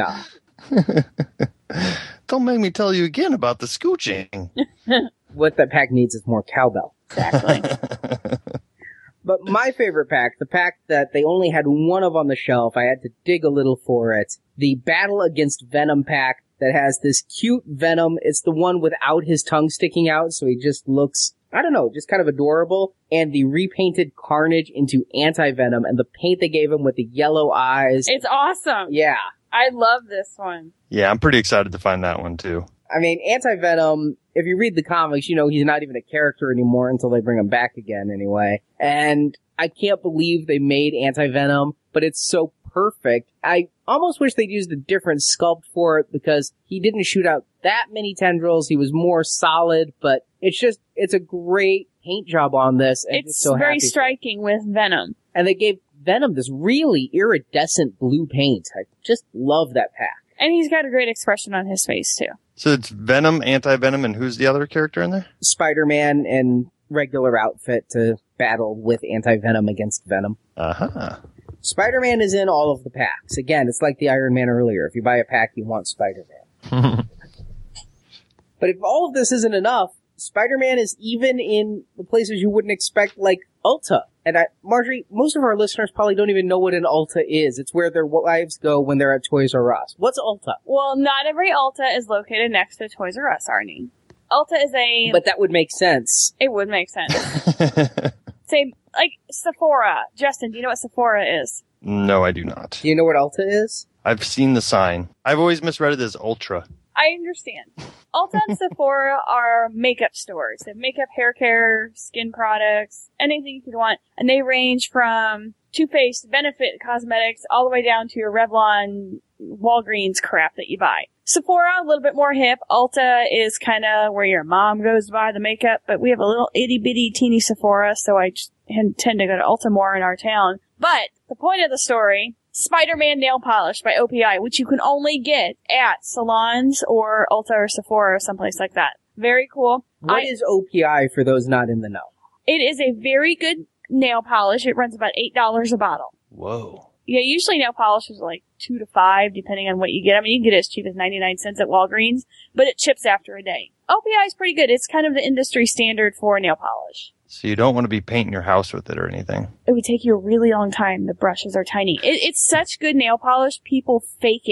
Don't make me tell you again about the scooching. What that pack needs is more cowbell. Exactly. But my favorite pack, the pack that they only had one of on the shelf, I had to dig a little for it, the Battle Against Venom pack that has this cute Venom. It's the one without his tongue sticking out, so he just looks, I don't know, just kind of adorable. And the repainted Carnage into Anti-Venom, and the paint they gave him with the yellow eyes. It's awesome. Yeah. I love this one. Yeah, I'm pretty excited to find that one, too. I mean, Anti-Venom, if you read the comics, you know he's not even a character anymore until they bring him back again anyway. And I can't believe they made Anti-Venom, but it's so perfect. I almost wish they'd used a different sculpt for it because he didn't shoot out that many tendrils. He was more solid, but it's just, it's a great paint job on this. And it's so very happy striking with Venom. And they gave Venom this really iridescent blue paint. I just love that pack. And he's got a great expression on his face, too. So it's Venom, Anti-Venom, and who's the other character in there? Spider-Man in regular outfit to battle with Anti-Venom against Venom. Uh-huh. Spider-Man is in all of the packs. Again, it's like the Iron Man earlier. If you buy a pack, you want Spider-Man. But if all of this isn't enough, Spider-Man is even in the places you wouldn't expect, like Ulta. And I, Marjorie, most of our listeners probably don't even know what an Ulta is. It's where their wives go when they're at Toys R Us. What's Ulta? Well, not every Ulta is located next to Toys R Us, Arnie. Ulta is a... But that would make sense. It would make sense. Say, like, Sephora. Justin, do you know what Sephora is? No, I do not. Do you know what Ulta is? I've seen the sign. I've always misread it as Ultra. I understand. Ulta and Sephora are makeup stores. They have makeup, hair care, skin products, anything you could want. And they range from Too Faced, Benefit Cosmetics, all the way down to your Revlon, Walgreens crap that you buy. Sephora, a little bit more hip. Ulta is kind of where your mom goes to buy the makeup, but we have a little itty bitty teeny Sephora, so I just tend to go to Ulta more in our town. But the point of the story, Spider-Man nail polish by O P I, which you can only get at salons or Ulta or Sephora or someplace like that. Very cool. What I, is O P I for those not in the know? It is a very good nail polish. It runs about eight dollars a bottle. Whoa. Yeah, usually nail polish is like two to five, depending on what you get. I mean, you can get it as cheap as ninety-nine cents at Walgreens, but it chips after a day. O P I is pretty good. It's kind of the industry standard for nail polish. So you don't want to be painting your house with it or anything? It would take you a really long time. The brushes are tiny. It, it's such good nail polish, people fake it.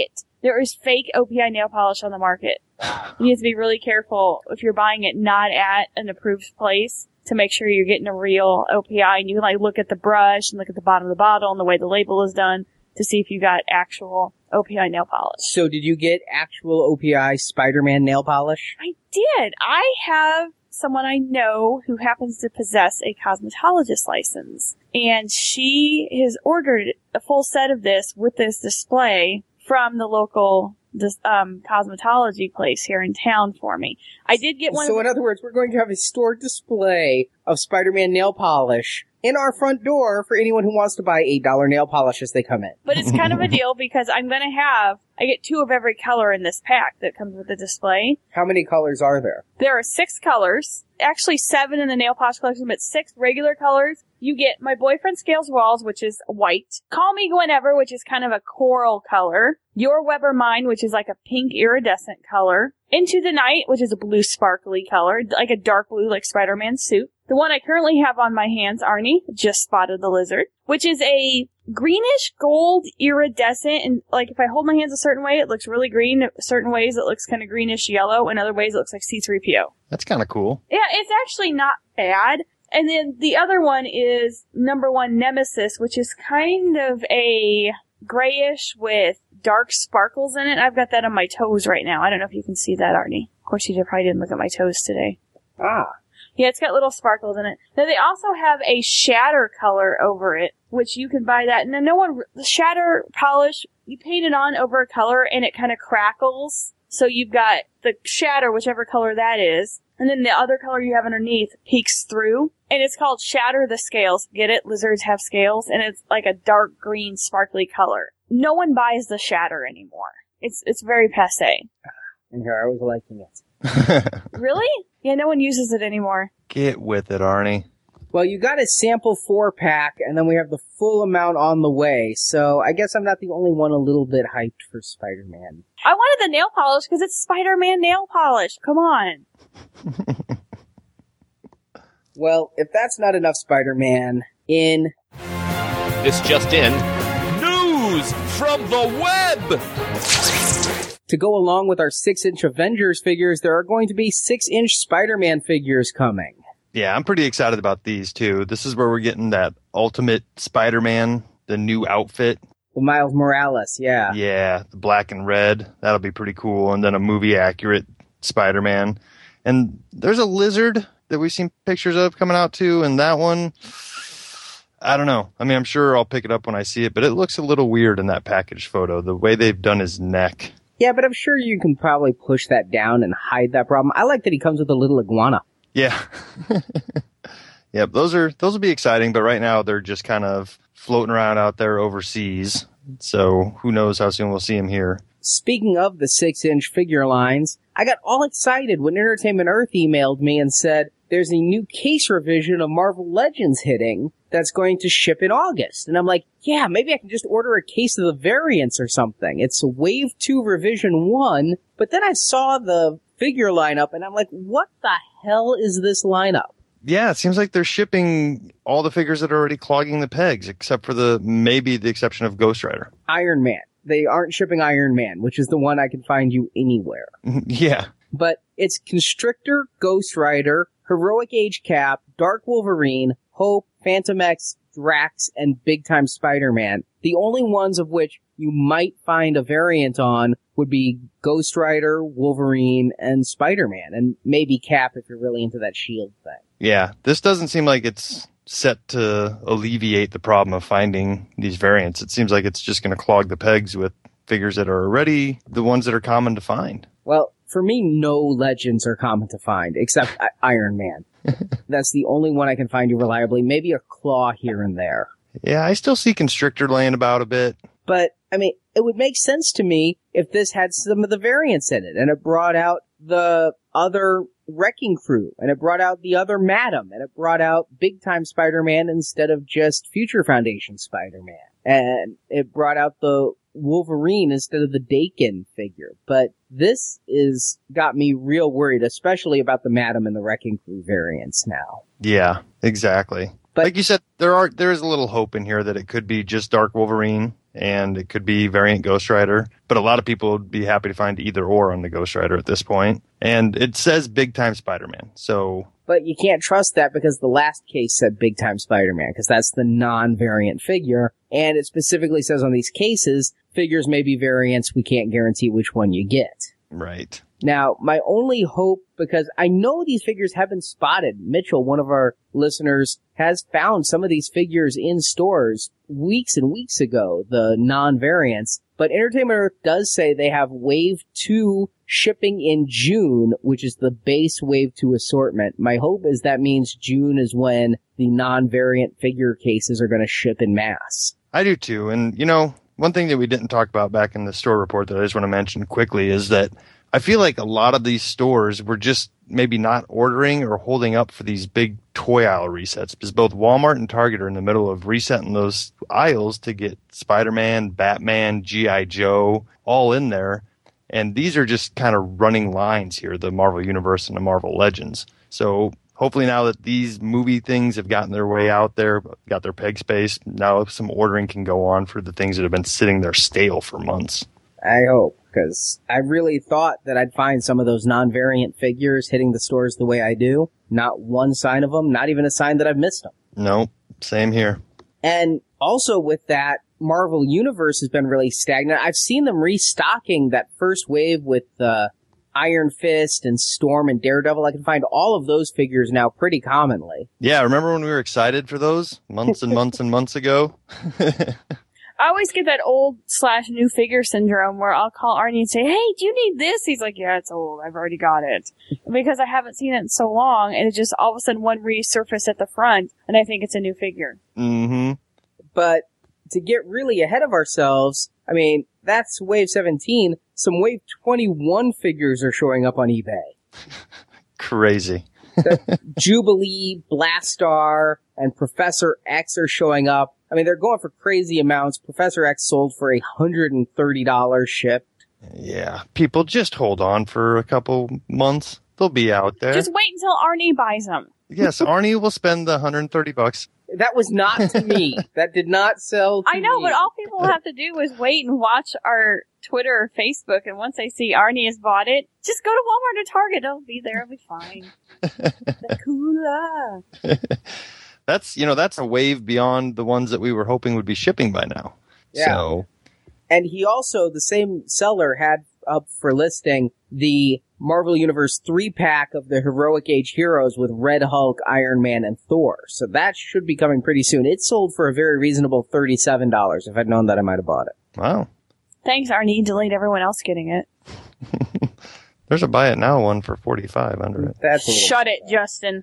there is fake O P I nail polish on the market. You need to be really careful if you're buying it not at an approved place to make sure you're getting a real O P I. And you can like look at the brush and look at the bottom of the bottle and the way the label is done to see if you got actual O P I nail polish. So did you get actual O P I Spider-Man nail polish? I did. I have someone I know who happens to possess a cosmetologist license. And she has ordered a full set of this with this display from the local this, um, cosmetology place here in town for me. I did get one. So of in other words, we're going to have a store display of Spider-Man nail polish in our front door for anyone who wants to buy eight dollar nail polish as they come in. But it's kind of a deal because I'm going to have, I get two of every color in this pack that comes with the display. How many colors are there? There are six colors. Actually seven in the nail polish collection, but six regular colors. You get My Boyfriend Scales Walls, which is white. Call Me Gwenever, which is kind of a coral color. Your Weber Mine, which is like a pink iridescent color. Into the Night, which is a blue sparkly color, like a dark blue like Spider-Man's suit. The one I currently have on my hands, Arnie, just spotted the lizard, which is a greenish gold iridescent, and like if I hold my hands a certain way, it looks really green. Certain ways it looks kind of greenish yellow, and other ways it looks like C three P O. That's kind of cool. Yeah, it's actually not bad. And then the other one is number one Nemesis, which is kind of a grayish with dark sparkles in it. I've got that on my toes right now. I don't know if you can see that, Arnie. Of course, you probably didn't look at my toes today. Ah. Yeah, it's got little sparkles in it. Now, they also have a shatter color over it, which you can buy that. And then no one, the shatter polish, you paint it on over a color and it kind of crackles. So you've got the shatter, whichever color that is. And then the other color you have underneath peeks through. And it's called Shatter the Scales. Get it? Lizards have scales. And it's like a dark green sparkly color. No one buys the shatter anymore. It's it's very passé. And here I was liking it. Really? Yeah, no one uses it anymore. Get with it, Arnie. Well, you got a sample four pack, and then we have the full amount on the way. So I guess I'm not the only one a little bit hyped for Spider-Man. I wanted the nail polish because it's Spider-Man nail polish. Come on. Well, if that's not enough Spider-Man, in... This just in. News from the web! To go along with our six inch Avengers figures, there are going to be six inch Spider-Man figures coming. Yeah, I'm pretty excited about these, too. This is where we're getting that Ultimate Spider-Man, the new outfit. Well, Miles Morales, yeah. Yeah, the black and red. That'll be pretty cool. And then a movie-accurate Spider-Man. And there's a lizard that we've seen pictures of coming out, too. And that one, I don't know. I mean, I'm sure I'll pick it up when I see it. But it looks a little weird in that package photo, the way they've done his neck. Yeah, but I'm sure you can probably push that down and hide that problem. I like that he comes with a little iguana. Yeah. Yeah, those are those will be exciting, but right now they're just kind of floating around out there overseas. So who knows how soon we'll see them here. Speaking of the six inch figure lines, I got all excited when Entertainment Earth emailed me and said there's a new case revision of Marvel Legends hitting that's going to ship in August. And I'm like, yeah, maybe I can just order a case of the variants or something. It's Wave two Revision one, but then I saw the figure lineup and I'm like, what the hell is this lineup? Yeah, it seems like they're shipping all the figures that are already clogging the pegs, except for the maybe the exception of Ghost Rider. Iron Man. They aren't shipping Iron Man, which is the one I can find you anywhere. Yeah. But it's Constrictor, Ghost Rider, Heroic Age Cap, Dark Wolverine, Hope, Phantom X, Drax, and Big Time Spider-Man. The only ones of which you might find a variant on would be Ghost Rider, Wolverine, and Spider-Man, and maybe Cap if you're really into that SHIELD thing. Yeah, this doesn't seem like it's set to alleviate the problem of finding these variants. It seems like it's just going to clog the pegs with figures that are already the ones that are common to find. Well, for me, no Legends are common to find, except I- Iron Man. That's the only one I can find you reliably. Maybe a Claw here and there. Yeah, I still see Constrictor laying about a bit. But, I mean, it would make sense to me if this had some of the variants in it, and it brought out the other Wrecking Crew, and it brought out the other Madam, and it brought out Big Time Spider-Man instead of just Future Foundation Spider-Man. And it brought out the Wolverine instead of the Dakin figure. But this is got me real worried, especially about the Madam and the Wrecking Crew variants now. Yeah, exactly. But like you said, there are there is a little hope in here that it could be just Dark Wolverine and it could be variant Ghost Rider. But a lot of people would be happy to find either or on the Ghost Rider at this point. And it says Big Time Spider-Man. So, but you can't trust that because the last case said Big Time Spider-Man because that's the non-variant figure. And it specifically says on these cases, figures may be variants. We can't guarantee which one you get. right. Now, my only hope, because I know these figures have been spotted. Mitchell, one of our listeners, has found some of these figures in stores weeks and weeks ago, the non-variants. But Entertainment Earth does say they have Wave two shipping in June, which is the base Wave two assortment. My hope is that means June is when the non-variant figure cases are going to ship in mass. I do too. And, you know, one thing that we didn't talk about back in the store report that I just want to mention quickly is that I feel like a lot of these stores were just maybe not ordering or holding up for these big toy aisle resets because both Walmart and Target are in the middle of resetting those aisles to get Spider-Man, Batman, G I. Joe all in there. And these are just kind of running lines here, the Marvel Universe and the Marvel Legends. So hopefully now that these movie things have gotten their way out there, got their peg space, now some ordering can go on for the things that have been sitting there stale for months. I hope, because I really thought that I'd find some of those non-variant figures hitting the stores the way I do. Not one sign of them, not even a sign that I've missed them. Nope, same here. And also with that, Marvel Universe has been really stagnant. I've seen them restocking that first wave with uh, Iron Fist and Storm and Daredevil. I can find all of those figures now pretty commonly. Yeah, remember when we were excited for those months and months and months ago? I always get that old slash new figure syndrome where I'll call Arnie and say, hey, do you need this? He's like, yeah, it's old. I've already got it. Because I haven't seen it in so long, and it just all of a sudden one resurfaced at the front, and I think it's a new figure. Mm-hmm. But to get really ahead of ourselves, I mean, that's Wave seventeen. Some Wave twenty-one figures are showing up on eBay. Crazy. Jubilee, Blastar, and Professor X are showing up. I mean, they're going for crazy amounts. Professor X sold for one hundred thirty dollars shipped. Yeah, people just hold on for a couple months. They'll be out there. Just wait until Arnie buys them. Yes, Arnie will spend the one hundred thirty bucks. That was not to me. That did not sell to I know, me. but all people have to do is wait and watch our Twitter or Facebook, and once they see Arnie has bought it, just go to Walmart or Target. It'll be there. It'll be fine. The cooler. That's, you know, that's a wave beyond the ones that we were hoping would be shipping by now. Yeah. So, And he also, the same seller had up for listing the Marvel Universe three-pack of the Heroic Age heroes with Red Hulk, Iron Man, and Thor. So that should be coming pretty soon. It sold for a very reasonable thirty-seven dollars. If I'd known that, I might have bought it. wow. Thanks, Arnie. Delayed everyone else getting it. There's a buy it now one for forty-five under it. That's a little Shut it, Justin.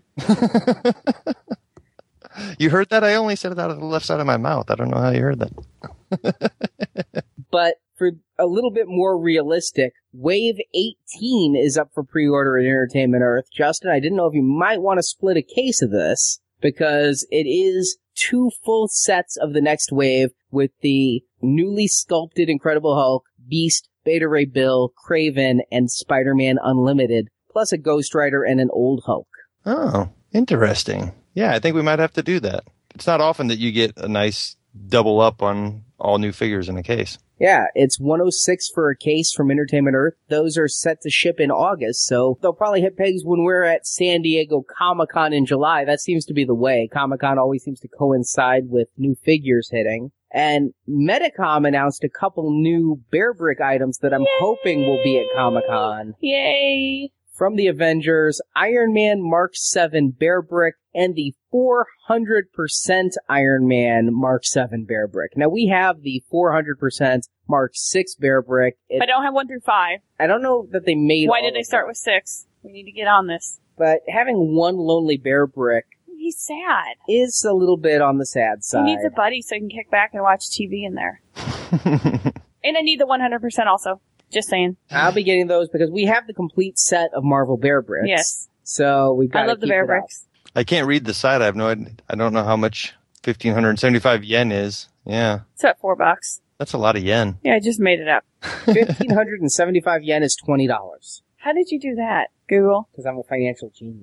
You heard that? I only said it out of the left side of my mouth. I don't know how you heard that. But for a little bit more realistic, Wave eighteen is up for pre-order at Entertainment Earth. Justin, I didn't know if you might want to split a case of this, because it is two full sets of the next wave with the newly sculpted Incredible Hulk, Beast, Beta Ray Bill, Kraven, and Spider-Man Unlimited, plus a Ghost Rider and an old Hulk. Oh, interesting. Yeah, I think we might have to do that. It's not often that you get a nice double up on all new figures in a case. Yeah, it's one oh six for a case from Entertainment Earth. Those are set to ship in August, so they'll probably hit pegs when we're at San Diego Comic-Con in July. That seems to be the way. Comic-Con always seems to coincide with new figures hitting. And Medicom announced a couple new Bear Brick items that I'm Yay! hoping will be at Comic-Con. Yay! From the Avengers, Iron Man Mark seven Bear Brick, and the four hundred percent Iron Man Mark seven Bear Brick. Now, we have the four hundred percent Mark six Bear Brick. It, I don't have one through five. I don't know that they made Why all did they of start them, with six? We need to get on this. but having one lonely Bear Brick He's sad. is a little bit on the sad He side. needs a buddy so he can kick back and watch T V in there. And I need the one hundred percent also. Just saying. I'll be getting those because we have the complete set of Marvel Bear Bricks. Yes. So we've got I love the Bear Bricks. I can't read the side. I have no idea. I don't know how much fifteen seventy-five yen is. Yeah, It's at four bucks. that's a lot of yen. Yeah, I just made it up. fifteen seventy-five yen is twenty dollars. How did you do that, Google? Because I'm a financial genius.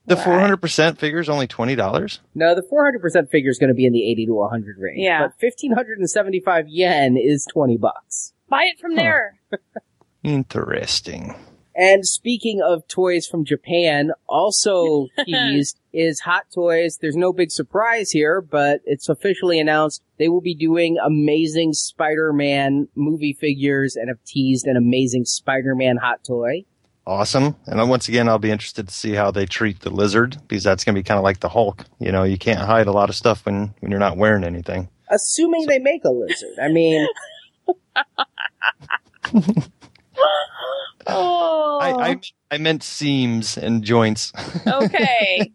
The four hundred percent figure is only twenty dollars? No, the four hundred percent figure is going to be in the eighty to one hundred range. Yeah. But fifteen seventy-five yen is twenty bucks. Buy it from Huh. there. Interesting. And speaking of toys from Japan, also teased is Hot Toys. There's no big surprise here, but it's officially announced they will be doing Amazing Spider-Man movie figures and have teased an Amazing Spider-Man hot toy. Awesome. And then once again, I'll be interested to see how they treat the lizard, because that's going to be kind of like the Hulk. You know, you can't hide a lot of stuff when, when you're not wearing anything. Assuming they make a lizard. I mean... Oh. I, I I meant seams and joints. Okay.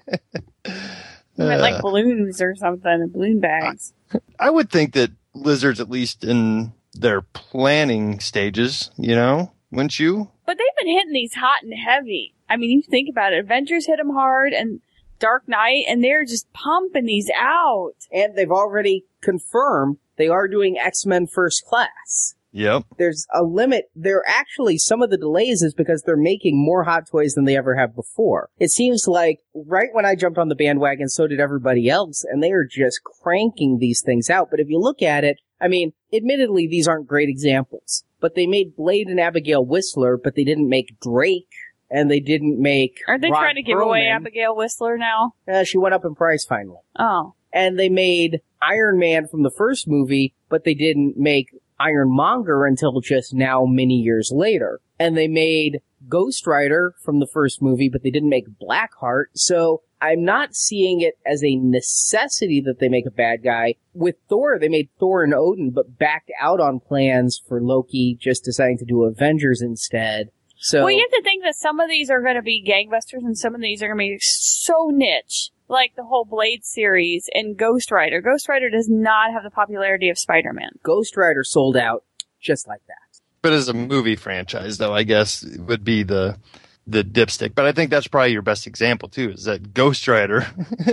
I meant like balloons or something, balloon bags. I would think that lizards, at least in their planning stages, you know, wouldn't you? But they've been hitting these hot and heavy. I mean, you think about it. Avengers hit them hard and Dark Knight, and they're just pumping these out. And they've already confirmed they are doing X-Men First Class. Yep. There's a limit. There actually, some of the delays is because they're making more Hot Toys than they ever have before. It seems like right when I jumped on the bandwagon, so did everybody else, and they are just cranking these things out. But if you look at it, I mean, admittedly, these aren't great examples. But they made Blade and Abigail Whistler, but they didn't make Drake, and they didn't make Aren't they Ron trying to give away Perlman. Abigail Whistler now? Uh, she went up in price finally. Oh. And they made Iron Man from the first movie, but they didn't make Ironmonger until just now, many years later. And they made Ghost Rider from the first movie, but they didn't make Blackheart. So I'm not seeing it as a necessity that they make a bad guy. With Thor, they made Thor and Odin, but backed out on plans for Loki, just deciding to do Avengers instead. So, Well, you have to think that some of these are going to be gangbusters and some of these are going to be so niche, like the whole Blade series and Ghost Rider. Ghost Rider does not have the popularity of Spider-Man. Ghost Rider sold out just like that. But as a movie franchise, though, I guess it would be the the dipstick. But I think that's probably your best example, too, is that Ghost Rider,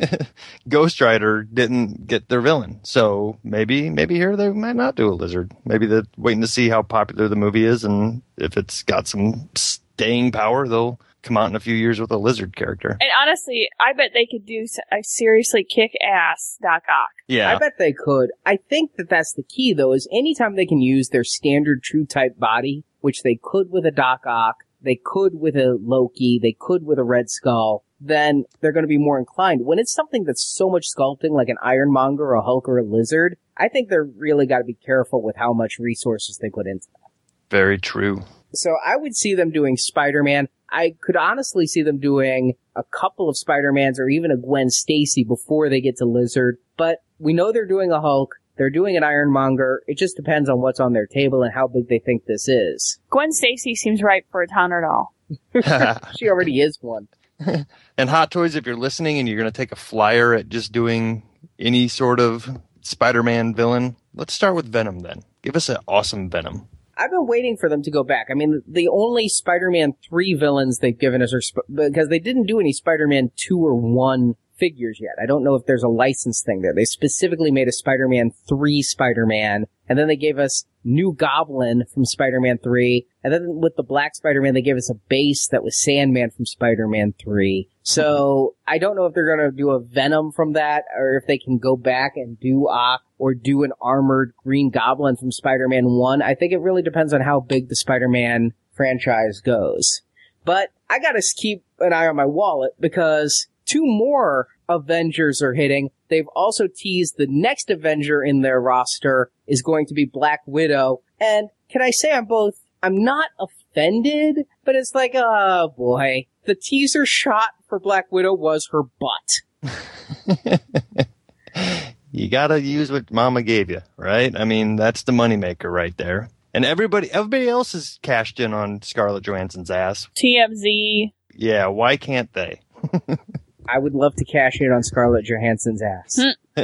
Ghost Rider didn't get their villain. So maybe maybe here they might not do a lizard. Maybe they're waiting to see how popular the movie is, and if it's got some staying power, they'll come out in a few years with a lizard character. And honestly, I bet they could do a seriously kick-ass Doc Ock. Yeah. I bet they could. I think that that's the key, though, is anytime they can use their standard true type body, which they could with a Doc Ock, they could with a Loki, they could with a Red Skull, then they're going to be more inclined. When it's something that's so much sculpting, like an Ironmonger or a Hulk or a Lizard, I think they're really got to be careful with how much resources they put into that. Very true. So I would see them doing Spider-Man. I could honestly see them doing a couple of Spider-Mans or even a Gwen Stacy before they get to Lizard. But we know they're doing a Hulk. They're doing an Ironmonger. It just depends on what's on their table and how big they think this is. Gwen Stacy seems ripe for a Towner doll. She already is one. And Hot Toys, if you're listening and you're going to take a flyer at just doing any sort of Spider-Man villain, let's start with Venom then. Give us an awesome Venom. I've been waiting for them to go back. I mean, the only Spider-Man three villains they've given us are, sp- because they didn't do any Spider-Man two or one figures yet. I don't know if there's a license thing there. They specifically made a Spider-Man three Spider-Man, and then they gave us New Goblin from Spider-Man three, and then with the Black Spider-Man, they gave us a base that was Sandman from Spider-Man three. So, I don't know if they're gonna do a Venom from that, or if they can go back and do Ock, or do an armored Green Goblin from Spider-Man one. I think it really depends on how big the Spider-Man franchise goes. But, I gotta keep an eye on my wallet, because two more Avengers are hitting. They've also teased the next Avenger in their roster is going to be Black Widow. And can I say I'm both, I'm not offended, but it's like, oh boy. The teaser shot for Black Widow was her butt. You gotta use what Mama gave you, right? I mean, that's the moneymaker right there. And everybody, everybody else is cashed in on Scarlett Johansson's ass. T M Z. Yeah, why can't they? I would love to cash in on Scarlett Johansson's ass.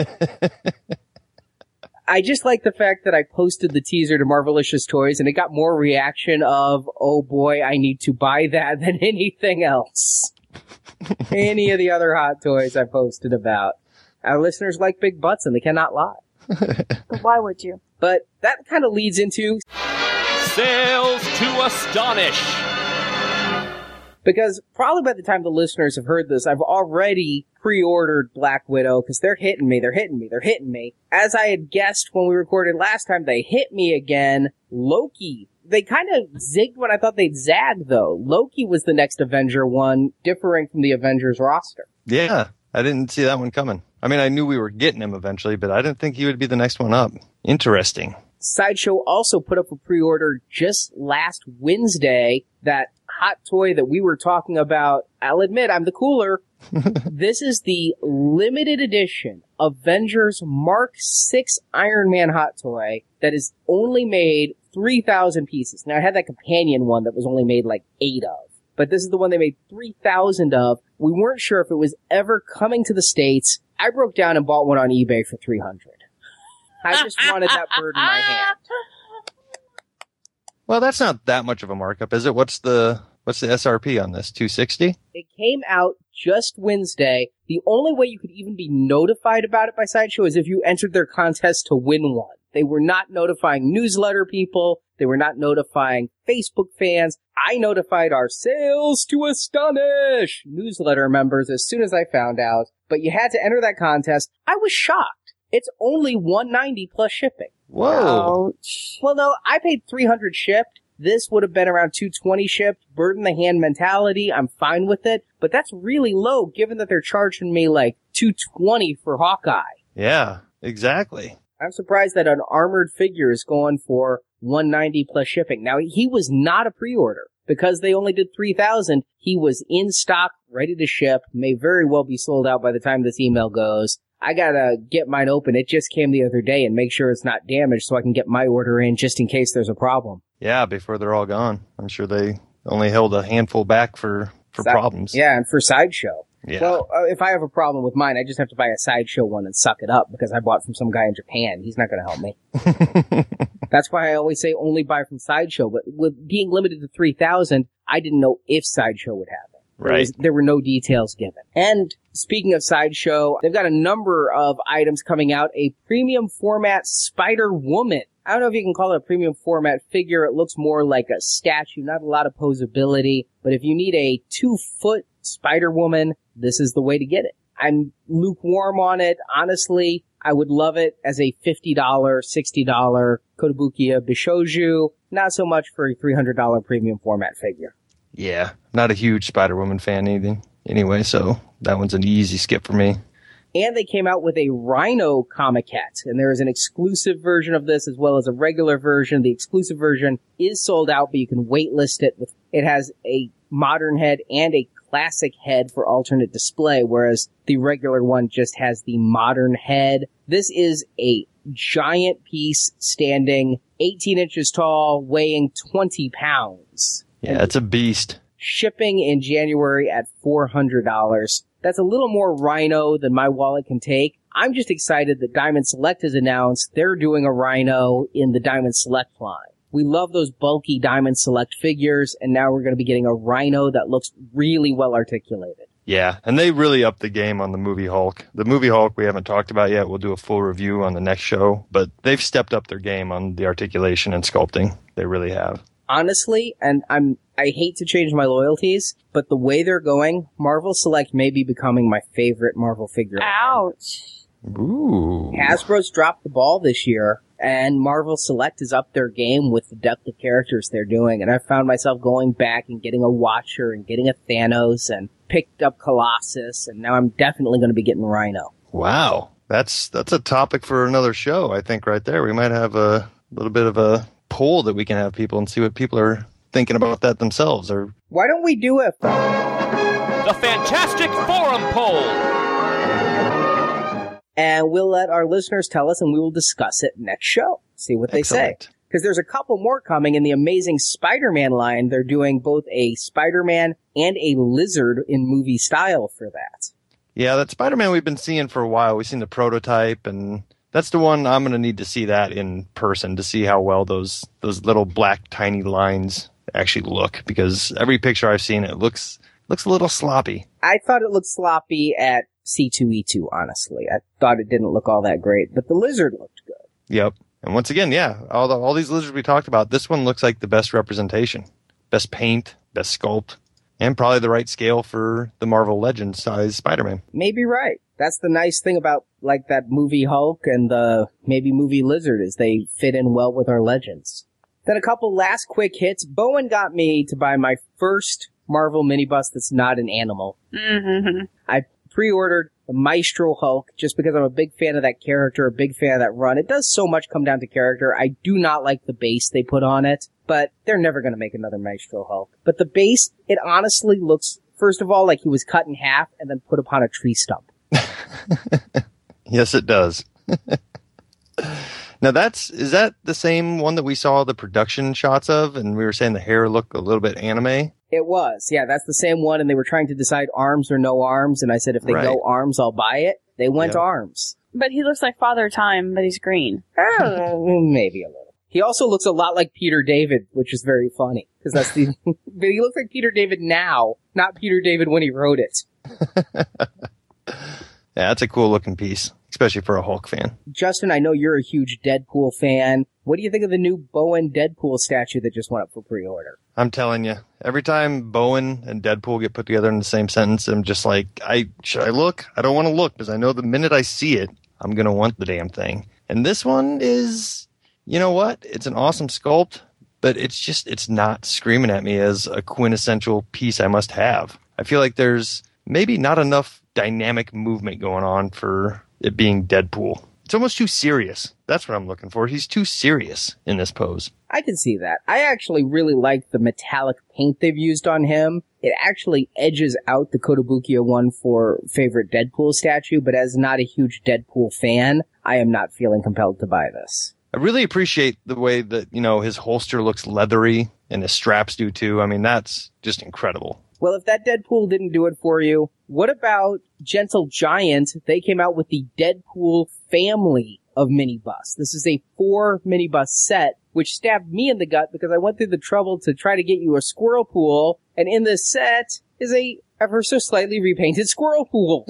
I just like the fact that I posted the teaser to Marvelicious Toys and it got more reaction of, oh boy, I need to buy that than anything else. Any of the other Hot Toys I posted about. Our listeners like big butts and they cannot lie. But why would you? But that kind of leads into Sales to astonish. Because probably by the time the listeners have heard this, I've already pre-ordered Black Widow because they're hitting me, they're hitting me, they're hitting me. As I had guessed when we recorded last time, they hit me again. Loki. They kind of zigged when I thought they'd zag, though. Loki was the next Avenger one, differing from the Avengers roster. Yeah, I didn't see that one coming. I mean, I knew we were getting him eventually, but I didn't think he would be the next one up. Interesting. Sideshow also put up a pre-order just last Wednesday, that hot toy that we were talking about. I'll admit, I'm the cooler. This is the limited edition Avengers Mark six Iron Man hot toy that is only made three thousand pieces. Now, I had that companion one that was only made like eight of, but this is the one they made three thousand of. We weren't sure if it was ever coming to the States. I broke down and bought one on eBay for three hundred dollars. I just wanted that bird in my hand. Well, that's not that much of a markup, is it? What's the what's the S R P on this? two hundred sixty dollars? It came out just Wednesday. The only way you could even be notified about it by Sideshow is if you entered their contest to win one. They were not notifying newsletter people. They were not notifying Facebook fans. I notified our Sales to Astonish newsletter members as soon as I found out. But you had to enter that contest. I was shocked. It's only one hundred ninety dollars plus shipping. Whoa. Ouch. Well, no, I paid three hundred dollars shipped. This would have been around two hundred twenty dollars shipped. Bird in the hand mentality. I'm fine with it. But that's really low given that they're charging me like two hundred twenty dollars for Hawkeye. Yeah, exactly. I'm surprised that an armored figure is going for one hundred ninety dollars plus shipping. Now, he was not a pre-order. Because they only did three thousand, he was in stock, ready to ship, may very well be sold out by the time this email goes. I gotta get mine open. It just came the other day and make sure it's not damaged so I can get my order in just in case there's a problem. Yeah, before they're all gone. I'm sure they only held a handful back for, for Side- problems. Yeah, and for Sideshow. Yeah. Well, uh, if I have a problem with mine, I just have to buy a Sideshow one and suck it up because I bought from some guy in Japan. He's not going to help me. That's why I always say only buy from Sideshow. But with being limited to three thousand, I didn't know if Sideshow would have it. There Right. was- there were no details given. And speaking of Sideshow, they've got a number of items coming out. A premium format Spider-Woman. I don't know if you can call it a premium format figure. It looks more like a statue, not a lot of posability. But if you need a two-foot Spider-Woman, this is the way to get it. I'm lukewarm on it. Honestly, I would love it as a fifty dollars, sixty dollars Kotobukiya Bishoujo. Not so much for a three hundred dollars premium format figure. Yeah, not a huge Spider-Woman fan either. Anyway, so that one's an easy skip for me. And they came out with a Rhino Comiquette, and there is an exclusive version of this as well as a regular version. The exclusive version is sold out, but you can waitlist it. With It has a modern head and a classic head for alternate display, whereas the regular one just has the modern head. This is a giant piece standing eighteen inches tall, weighing twenty pounds. Yeah, it's a beast. Shipping in January at four hundred dollars. That's a little more Rhino than my wallet can take. I'm just excited that Diamond Select has announced they're doing a Rhino in the Diamond Select line. We love those bulky Diamond Select figures, and now we're going to be getting a Rhino that looks really well articulated. Yeah, and they really upped the game on the movie Hulk. The movie Hulk we haven't talked about yet. We'll do a full review on the next show, but they've stepped up their game on the articulation and sculpting. They really have. Honestly, and I'm I hate to change my loyalties, but the way they're going, Marvel Select may be becoming my favorite Marvel figure. Ouch. Ooh. Hasbro's dropped the ball this year, and Marvel Select has upped their game with the depth of characters they're doing, and I found myself going back and getting a Watcher and getting a Thanos and picked up Colossus, and now I'm definitely going to be getting Rhino. Wow. That's that's a topic for another show, I think, right there. We might have a little bit of a poll that we can have people and see what people are thinking about that themselves. Or Why don't we do a... The Fantastic Forum Poll. And we'll let our listeners tell us, and we will discuss it next show. See what they say. Excellent. Because there's a couple more coming in the Amazing Spider-Man line. They're doing both a Spider-Man and a Lizard in movie style for that. Yeah, that Spider-Man we've been seeing for a while. We've seen the prototype, and that's the one I'm going to need to see that in person to see how well those those little black tiny lines actually look. Because every picture I've seen, it looks looks a little sloppy. I thought it looked sloppy at C two E two, honestly. I thought it didn't look all that great, but the Lizard looked good. Yep. And once again, yeah, all the, all these lizards we talked about, this one looks like the best representation. Best paint, best sculpt. And probably the right scale for the Marvel Legends size Spider-Man. Maybe right. That's the nice thing about, like, that movie Hulk and the maybe movie Lizard, is they fit in well with our Legends. Then a couple last quick hits. Bowen got me to buy my first Marvel minibus that's not an animal. Mm-hmm. I pre-ordered the Maestro Hulk just because I'm a big fan of that character, a big fan of that run. It does so much come down to character. I do not like the base they put on it, but they're never going to make another Maestro Hulk. But the base, it honestly looks, first of all, like he was cut in half and then put upon a tree stump. Yes, it does. Now that's, is that the same one that we saw the production shots of, and we were saying the hair looked a little bit anime? It was, yeah, that's the same one, and they were trying to decide arms or no arms, and I said if they Right. go arms, I'll buy it. They went Yep. arms. But he looks like Father Time, but he's green. Uh, maybe a little. He also looks a lot like Peter David, which is very funny, because that's the, but he looks like Peter David now, not Peter David when he wrote it. Yeah, that's a cool looking piece, especially for a Hulk fan. Justin, I know you're a huge Deadpool fan. What do you think of the new Bowen Deadpool statue that just went up for pre-order? I'm telling you, every time Bowen and Deadpool get put together in the same sentence, I'm just like, I should I look? I don't want to look, because I know the minute I see it, I'm going to want the damn thing. And this one is, you know what? It's an awesome sculpt, but it's just, it's not screaming at me as a quintessential piece I must have. I feel like there's maybe not enough dynamic movement going on for it being Deadpool. It's almost too serious. That's what I'm looking for. He's too serious in this pose. I can see that. I actually really like the metallic paint they've used on him. It actually edges out the Kotobukiya one for favorite Deadpool statue, but as not a huge Deadpool fan, I am not feeling compelled to buy this. I really appreciate the way that, you know, his holster looks leathery and his straps do too. I mean, that's just incredible. Well, if that Deadpool didn't do it for you, what about Gentle Giant? They came out with the Deadpool family of minibus. This is a four minibus set, which stabbed me in the gut because I went through the trouble to try to get you a squirrel pool, and in this set is a ever so slightly repainted squirrel pool.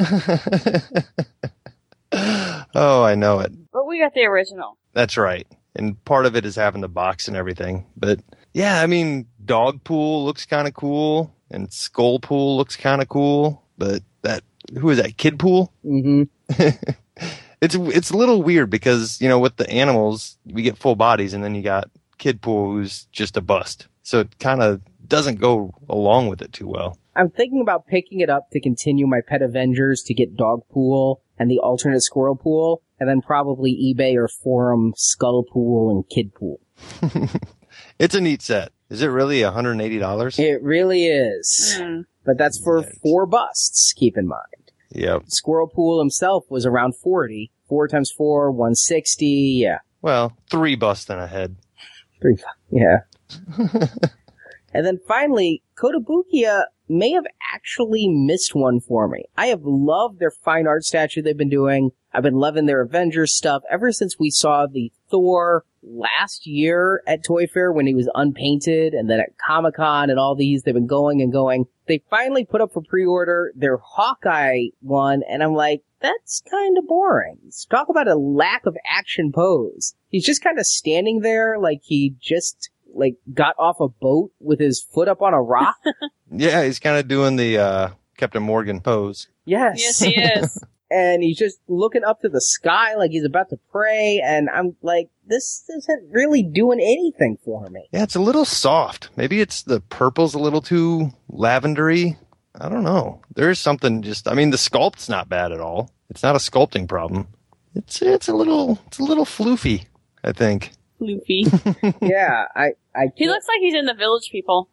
Oh, I know it. But we got the original. That's right. And part of it is having the box and everything. But yeah, I mean, Dog Pool looks kind of cool, and Skull Pool looks kind of cool. But that, who is that? Kid Pool? Mm-hmm. It's it's a little weird because, you know, with the animals, we get full bodies, and then you got Kid Pool, who's just a bust. So it kind of doesn't go along with it too well. I'm thinking about picking it up to continue my Pet Avengers to get Dog Pool and the alternate Squirrel Pool, and then probably eBay or Forum Skull Pool and Kid Pool. It's a neat set. Is it really one hundred eighty dollars? It really is. Mm. But that's for Yikes. four busts, keep in mind. Yep. Squirrel Pool himself was around forty. Four times four, one hundred sixty, yeah. Well, three busts and a head. Three, yeah. And then finally, Kotobukiya may have actually missed one for me. I have loved their fine art statue they've been doing. I've been loving their Avengers stuff ever since we saw the Thor last year at Toy Fair when he was unpainted, and then at Comic-Con and all these. They've been going and going. They finally put up for pre-order their Hawkeye one, and I'm like, that's kind of boring. Talk about a lack of action pose. He's just kind of standing there like he just, like, got off a boat with his foot up on a rock. Yeah, he's kind of doing the uh, Captain Morgan pose. Yes. Yes, he is. And he's just looking up to the sky like he's about to pray, and I'm like, this isn't really doing anything for me. Yeah, it's a little soft. Maybe it's the purple's a little too lavendery. I don't know. There's something just, I mean, the sculpt's not bad at all. It's not a sculpting problem. It's it's a little it's a little floofy, I think. Luffy. Yeah, I, I He can't- looks like he's in the Village People.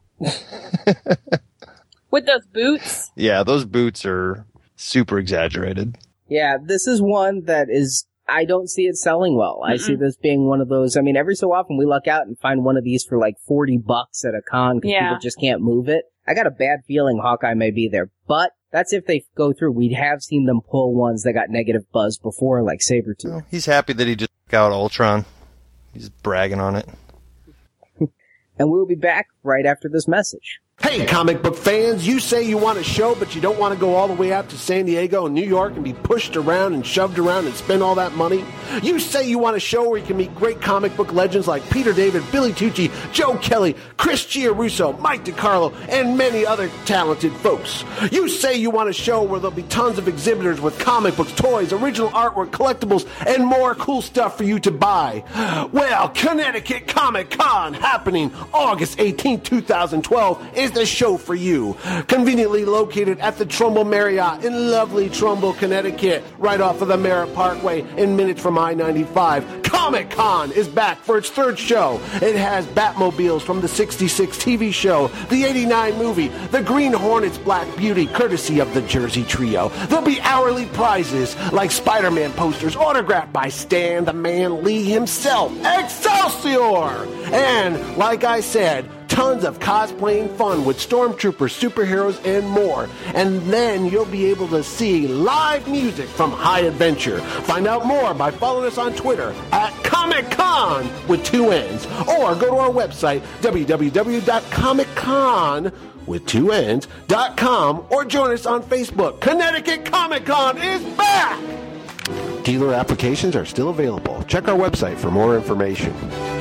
With those boots. Yeah, those boots are super exaggerated. Yeah, this is one that is, I don't see it selling well. I see this being one of those, I mean, every so often we luck out and find one of these for like forty bucks at a con because Yeah. people just can't move it. I got a bad feeling Hawkeye may be there, but that's if they go through. We have seen them pull ones that got negative buzz before, like Sabretooth. Well, he's happy that he just took out Ultron. He's bragging on it. And we'll be back right after this message. Hey, comic book fans, you say you want a show, but you don't want to go all the way out to San Diego and New York and be pushed around and shoved around and spend all that money? You say you want a show where you can meet great comic book legends like Peter David, Billy Tucci, Joe Kelly, Chris Giarrusso, Mike DiCarlo, and many other talented folks. You say you want a show where there'll be tons of exhibitors with comic books, toys, original artwork, collectibles, and more cool stuff for you to buy. Well, Connecticut Comic Con, happening August eighteenth, twenty twelve, is the show for you. Conveniently located at the Trumbull Marriott in lovely Trumbull, Connecticut, right off of the Merritt Parkway in minutes from I ninety-five. Comic Con is back for its third show. It has Batmobiles from the sixty-six T V show, the eighty-nine movie, the Green Hornet's Black Beauty, courtesy of the Jersey Trio. There'll be hourly prizes like Spider-Man posters autographed by Stan the Man Lee himself. Excelsior! And, like I said, tons of cosplaying fun with stormtroopers, superheroes, and more. And then you'll be able to see live music from High Adventure. Find out more by following us on Twitter at Comic Con with two N's, or go to our website, w w w dot comic con with two N's dot com, or join us on Facebook. Connecticut Comic Con is back! Dealer applications are still available. Check our website for more information.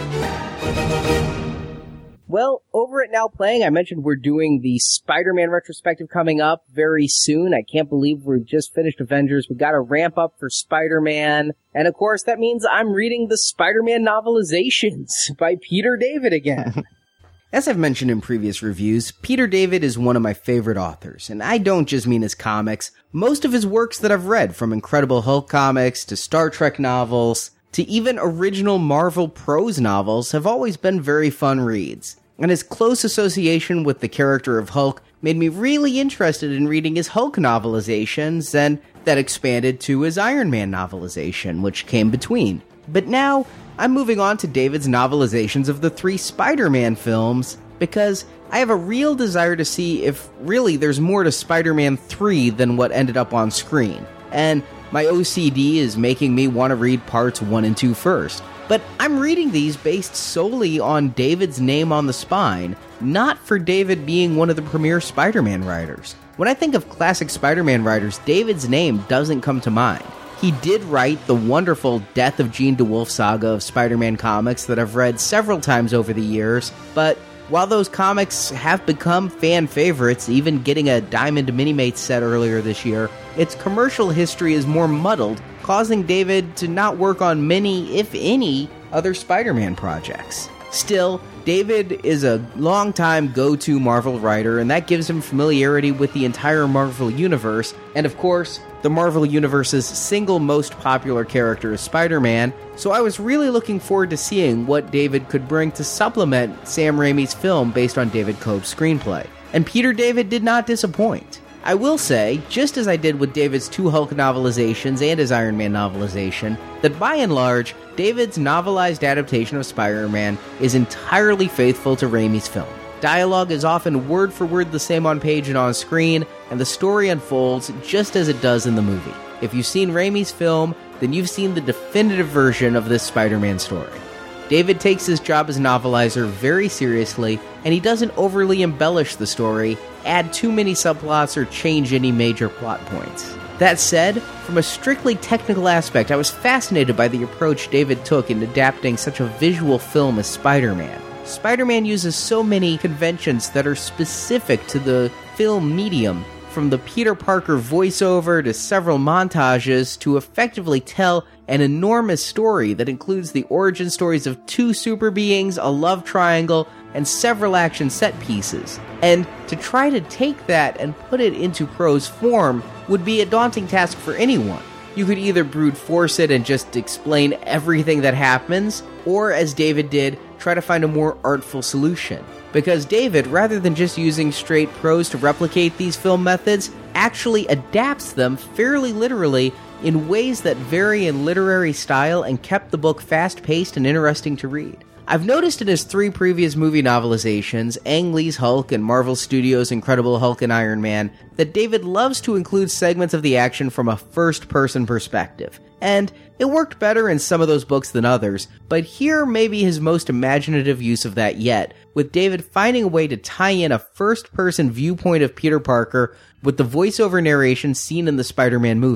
Well, over at Now Playing, I mentioned we're doing the Spider-Man retrospective coming up very soon. I can't believe we just finished Avengers. We got to ramp up for Spider-Man. And of course, that means I'm reading the Spider-Man novelizations by Peter David again. As I've mentioned in previous reviews, Peter David is one of my favorite authors, and I don't just mean his comics. Most of his works that I've read, from Incredible Hulk comics to Star Trek novels to even original Marvel prose novels, have always been very fun reads. And his close association with the character of Hulk made me really interested in reading his Hulk novelizations, and that expanded to his Iron Man novelization, which came between. But now, I'm moving on to David's novelizations of the three Spider-Man films, because I have a real desire to see if really there's more to Spider-Man three than what ended up on screen. And my O C D is making me want to read parts one and two first. But I'm reading these based solely on David's name on the spine, not for David being one of the premier Spider-Man writers. When I think of classic Spider-Man writers, David's name doesn't come to mind. He did write the wonderful Death of Jean DeWolf saga of Spider-Man comics that I've read several times over the years, but while those comics have become fan favorites, even getting a Diamond Minimates set earlier this year, its commercial history is more muddled, causing David to not work on many, if any, other Spider-Man projects. Still, David is a longtime go-to Marvel writer, and that gives him familiarity with the entire Marvel Universe, and of course, the Marvel Universe's single most popular character is Spider-Man, so I was really looking forward to seeing what David could bring to supplement Sam Raimi's film based on David Koepp's screenplay. And Peter David did not disappoint. I will say, just as I did with David's two Hulk novelizations and his Iron Man novelization, that by and large, David's novelized adaptation of Spider-Man is entirely faithful to Raimi's film. Dialogue is often word for word the same on page and on screen, and the story unfolds just as it does in the movie. If you've seen Raimi's film, then you've seen the definitive version of this Spider-Man story. David takes his job as novelizer very seriously, and he doesn't overly embellish the story, add too many subplots, or change any major plot points. That said, from a strictly technical aspect, I was fascinated by the approach David took in adapting such a visual film as Spider-Man. Spider-Man uses so many conventions that are specific to the film medium, from the Peter Parker voiceover to several montages, to effectively tell an enormous story that includes the origin stories of two super beings, a love triangle, and several action set pieces. And to try to take that and put it into prose form would be a daunting task for anyone. You could either brute force it and just explain everything that happens, or, as David did, try to find a more artful solution. Because David, rather than just using straight prose to replicate these film methods, actually adapts them fairly literally in ways that vary in literary style and kept the book fast-paced and interesting to read. I've noticed in his three previous movie novelizations, Ang Lee's Hulk and Marvel Studios' Incredible Hulk and Iron Man, that David loves to include segments of the action from a first-person perspective. And it worked better in some of those books than others, but here may be his most imaginative use of that yet, with David finding a way to tie in a first-person viewpoint of Peter Parker with the voiceover narration seen in the Spider-Man movie.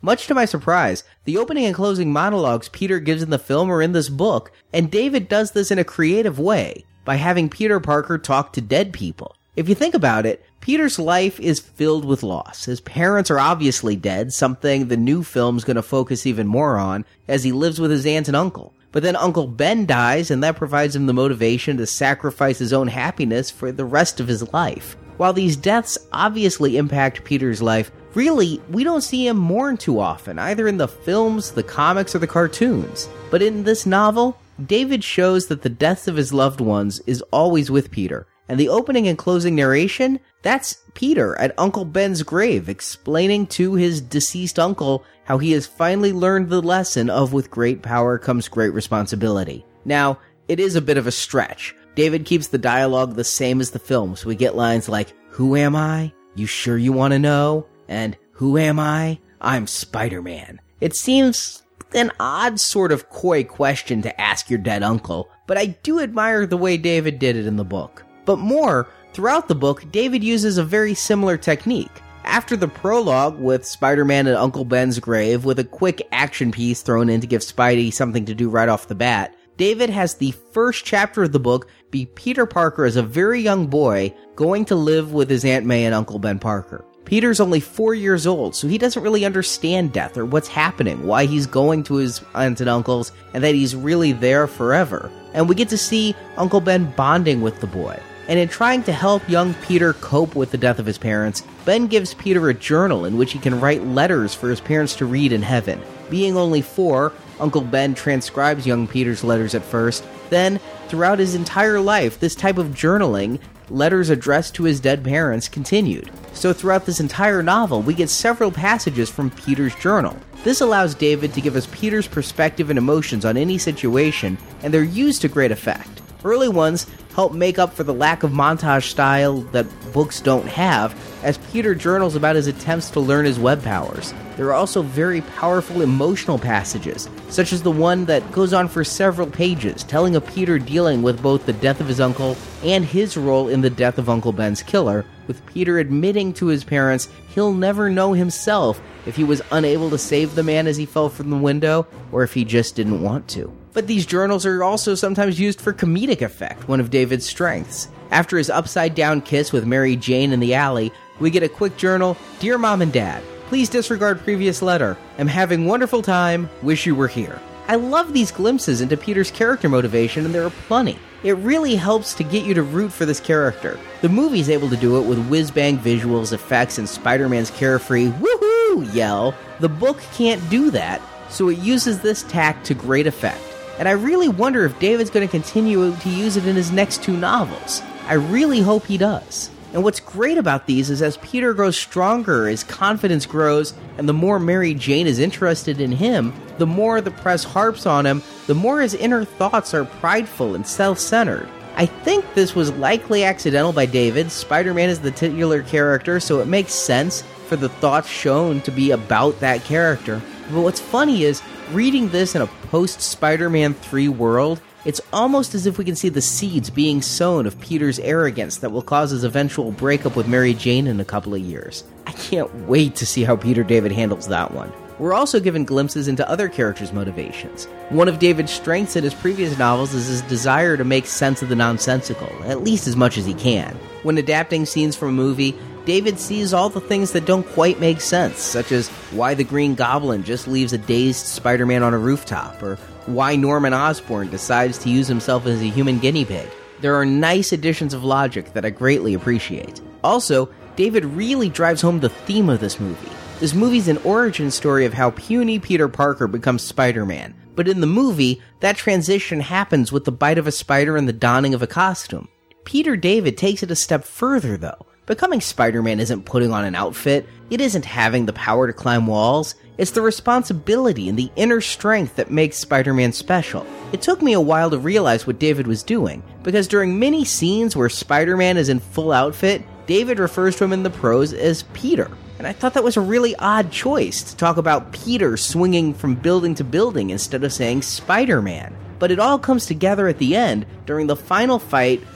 Much to my surprise, the opening and closing monologues Peter gives in the film are in this book, and David does this in a creative way, by having Peter Parker talk to dead people. If you think about it, Peter's life is filled with loss. His parents are obviously dead, something the new film's going to focus even more on, as he lives with his aunt and uncle. But then Uncle Ben dies, and that provides him the motivation to sacrifice his own happiness for the rest of his life. While these deaths obviously impact Peter's life, really, we don't see him mourn too often, either in the films, the comics, or the cartoons. But in this novel, David shows that the deaths of his loved ones is always with Peter. And the opening and closing narration, that's Peter at Uncle Ben's grave, explaining to his deceased uncle how he has finally learned the lesson of with great power comes great responsibility. Now, it is a bit of a stretch. David keeps the dialogue the same as the film, so we get lines like, "Who am I? You sure you want to know?" And, "Who am I? I'm Spider-Man." It seems an odd sort of coy question to ask your dead uncle, but I do admire the way David did it in the book. But more, throughout the book, David uses a very similar technique. After the prologue with Spider-Man at Uncle Ben's grave, with a quick action piece thrown in to give Spidey something to do right off the bat, David has the first chapter of the book be Peter Parker as a very young boy going to live with his Aunt May and Uncle Ben Parker. Peter's only four years old, so he doesn't really understand death or what's happening, why he's going to his aunts and uncles, and that he's really there forever. And we get to see Uncle Ben bonding with the boy. And in trying to help young Peter cope with the death of his parents, Ben gives Peter a journal in which he can write letters for his parents to read in heaven. Being only four, Uncle Ben transcribes young Peter's letters at first. Then, throughout his entire life, this type of journaling, letters addressed to his dead parents, continued. So throughout this entire novel, we get several passages from Peter's journal. This allows David to give us Peter's perspective and emotions on any situation, and they're used to great effect. Early ones help make up for the lack of montage style that books don't have, as Peter journals about his attempts to learn his web powers. There are also very powerful emotional passages, such as the one that goes on for several pages, telling of Peter dealing with both the death of his uncle and his role in the death of Uncle Ben's killer, with Peter admitting to his parents he'll never know himself if he was unable to save the man as he fell from the window, or if he just didn't want to. But these journals are also sometimes used for comedic effect, one of David's strengths. After his upside-down kiss with Mary Jane in the alley, we get a quick journal, "Dear Mom and Dad, please disregard previous letter. I'm having wonderful time. Wish you were here." I love these glimpses into Peter's character motivation, and there are plenty. It really helps to get you to root for this character. The movie's able to do it with whiz-bang visuals, effects, and Spider-Man's carefree "woohoo" yell. The book can't do that, so it uses this tack to great effect. And I really wonder if David's going to continue to use it in his next two novels. I really hope he does. And what's great about these is as Peter grows stronger, his confidence grows, and the more Mary Jane is interested in him, the more the press harps on him, the more his inner thoughts are prideful and self-centered. I think this was likely accidental by David. Spider-Man is the titular character, so it makes sense for the thoughts shown to be about that character. But what's funny is, reading this in a post-Spider-Man three world, it's almost as if we can see the seeds being sown of Peter's arrogance that will cause his eventual breakup with Mary Jane in a couple of years. I can't wait to see how Peter David handles that one. We're also given glimpses into other characters' motivations. One of David's strengths in his previous novels is his desire to make sense of the nonsensical, at least as much as he can. When adapting scenes from a movie, David sees all the things that don't quite make sense, such as why the Green Goblin just leaves a dazed Spider-Man on a rooftop, or why Norman Osborn decides to use himself as a human guinea pig. There are nice additions of logic that I greatly appreciate. Also, David really drives home the theme of this movie. This movie's an origin story of how puny Peter Parker becomes Spider-Man, but in the movie, that transition happens with the bite of a spider and the donning of a costume. Peter David takes it a step further, though. Becoming Spider-Man isn't putting on an outfit, it isn't having the power to climb walls, it's the responsibility and the inner strength that makes Spider-Man special. It took me a while to realize what David was doing, because during many scenes where Spider-Man is in full outfit, David refers to him in the prose as Peter. And I thought that was a really odd choice to talk about Peter swinging from building to building instead of saying Spider-Man. But it all comes together at the end during the final fight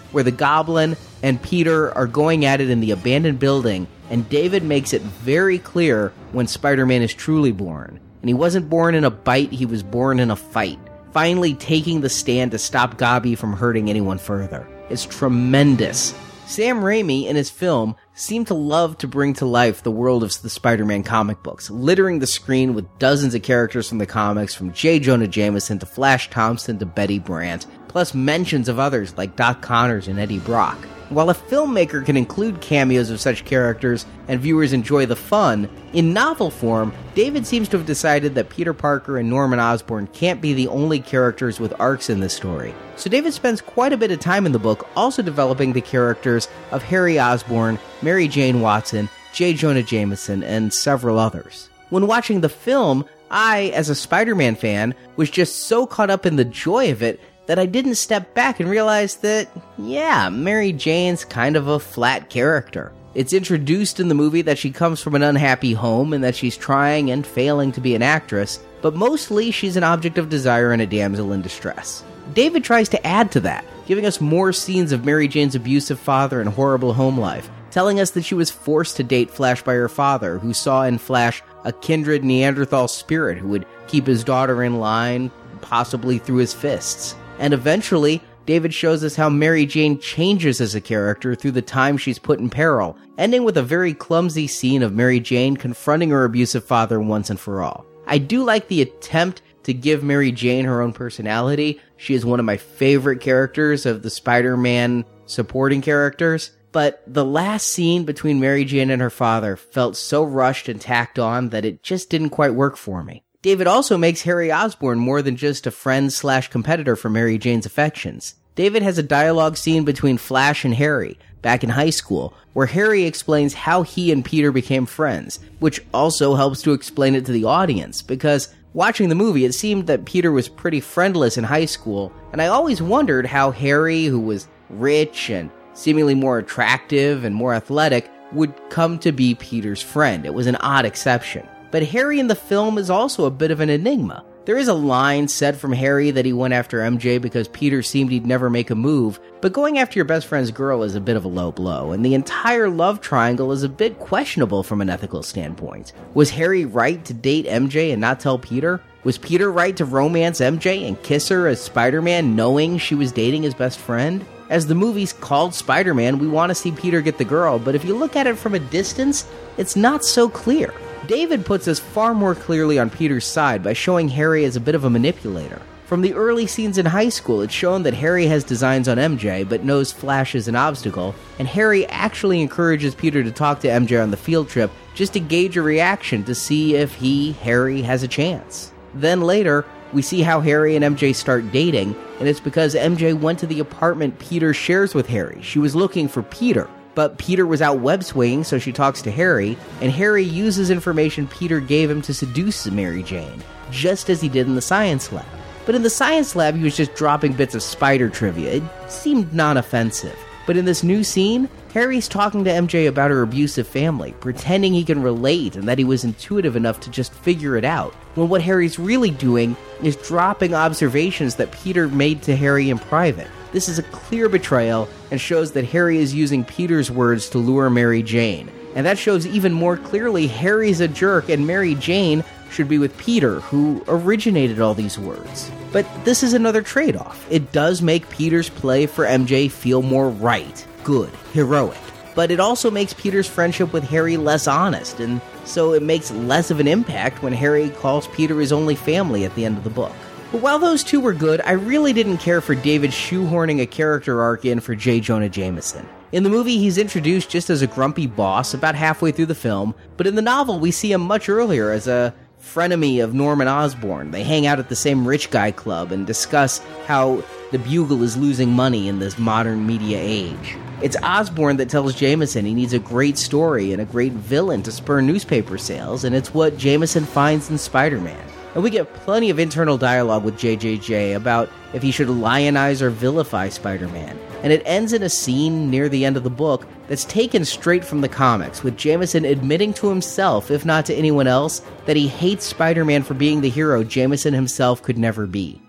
where the Goblin and Peter are going at it in the abandoned building, and David makes it very clear when Spider-Man is truly born. And he wasn't born in a bite, he was born in a fight, finally taking the stand to stop Gabi from hurting anyone further. It's tremendous. Sam Raimi, in his film, seemed to love to bring to life the world of the Spider-Man comic books, littering the screen with dozens of characters from the comics, from J. Jonah Jameson to Flash Thompson to Betty Brant, plus mentions of others like Doc Connors and Eddie Brock. While a filmmaker can include cameos of such characters and viewers enjoy the fun, in novel form, David seems to have decided that Peter Parker and Norman Osborn can't be the only characters with arcs in this story. So David spends quite a bit of time in the book also developing the characters of Harry Osborn, Mary Jane Watson, J. Jonah Jameson, and several others. When watching the film, I, as a Spider-Man fan, was just so caught up in the joy of it that I didn't step back and realize that, yeah, Mary Jane's kind of a flat character. It's introduced in the movie that she comes from an unhappy home and that she's trying and failing to be an actress, but mostly she's an object of desire and a damsel in distress. David tries to add to that, giving us more scenes of Mary Jane's abusive father and horrible home life, telling us that she was forced to date Flash by her father, who saw in Flash a kindred Neanderthal spirit who would keep his daughter in line, possibly through his fists. And eventually, David shows us how Mary Jane changes as a character through the time she's put in peril, ending with a very clumsy scene of Mary Jane confronting her abusive father once and for all. I do like the attempt to give Mary Jane her own personality. She is one of my favorite characters of the Spider-Man supporting characters, but the last scene between Mary Jane and her father felt so rushed and tacked on that it just didn't quite work for me. David also makes Harry Osborn more than just a friend slash competitor for Mary Jane's affections. David has a dialogue scene between Flash and Harry, back in high school, where Harry explains how he and Peter became friends, which also helps to explain it to the audience, because watching the movie, it seemed that Peter was pretty friendless in high school, and I always wondered how Harry, who was rich and seemingly more attractive and more athletic, would come to be Peter's friend. It was an odd exception. But Harry in the film is also a bit of an enigma. There is a line said from Harry that he went after M J because Peter seemed he'd never make a move, but going after your best friend's girl is a bit of a low blow, and the entire love triangle is a bit questionable from an ethical standpoint. Was Harry right to date M J and not tell Peter? Was Peter right to romance M J and kiss her as Spider-Man knowing she was dating his best friend? As the movie's called Spider-Man, we want to see Peter get the girl, but if you look at it from a distance, it's not so clear. David puts us far more clearly on Peter's side by showing Harry as a bit of a manipulator. From the early scenes in high school, it's shown that Harry has designs on M J, but knows Flash is an obstacle, and Harry actually encourages Peter to talk to M J on the field trip just to gauge a reaction to see if he, Harry, has a chance. Then later, we see how Harry and M J start dating, and it's because M J went to the apartment Peter shares with Harry. She was looking for Peter. But Peter was out web-swinging, so she talks to Harry, and Harry uses information Peter gave him to seduce Mary Jane, just as he did in the science lab. But in the science lab, he was just dropping bits of spider trivia. It seemed non-offensive. But in this new scene, Harry's talking to M J about her abusive family, pretending he can relate and that he was intuitive enough to just figure it out, when what Harry's really doing is dropping observations that Peter made to Harry in private. This is a clear betrayal and shows that Harry is using Peter's words to lure Mary Jane. And that shows even more clearly Harry's a jerk and Mary Jane should be with Peter, who originated all these words. But this is another trade-off. It does make Peter's play for M J feel more right, good, heroic. But it also makes Peter's friendship with Harry less honest, and so it makes less of an impact when Harry calls Peter his only family at the end of the book. But while those two were good, I really didn't care for David shoehorning a character arc in for J. Jonah Jameson. In the movie, he's introduced just as a grumpy boss about halfway through the film, but in the novel, we see him much earlier as a frenemy of Norman Osborn. They hang out at the same rich guy club and discuss how the Bugle is losing money in this modern media age. It's Osborn that tells Jameson he needs a great story and a great villain to spur newspaper sales, and it's what Jameson finds in Spider-Man. And we get plenty of internal dialogue with J J J about if he should lionize or vilify Spider-Man. And it ends in a scene near the end of the book that's taken straight from the comics, with Jameson admitting to himself, if not to anyone else, that he hates Spider-Man for being the hero Jameson himself could never be.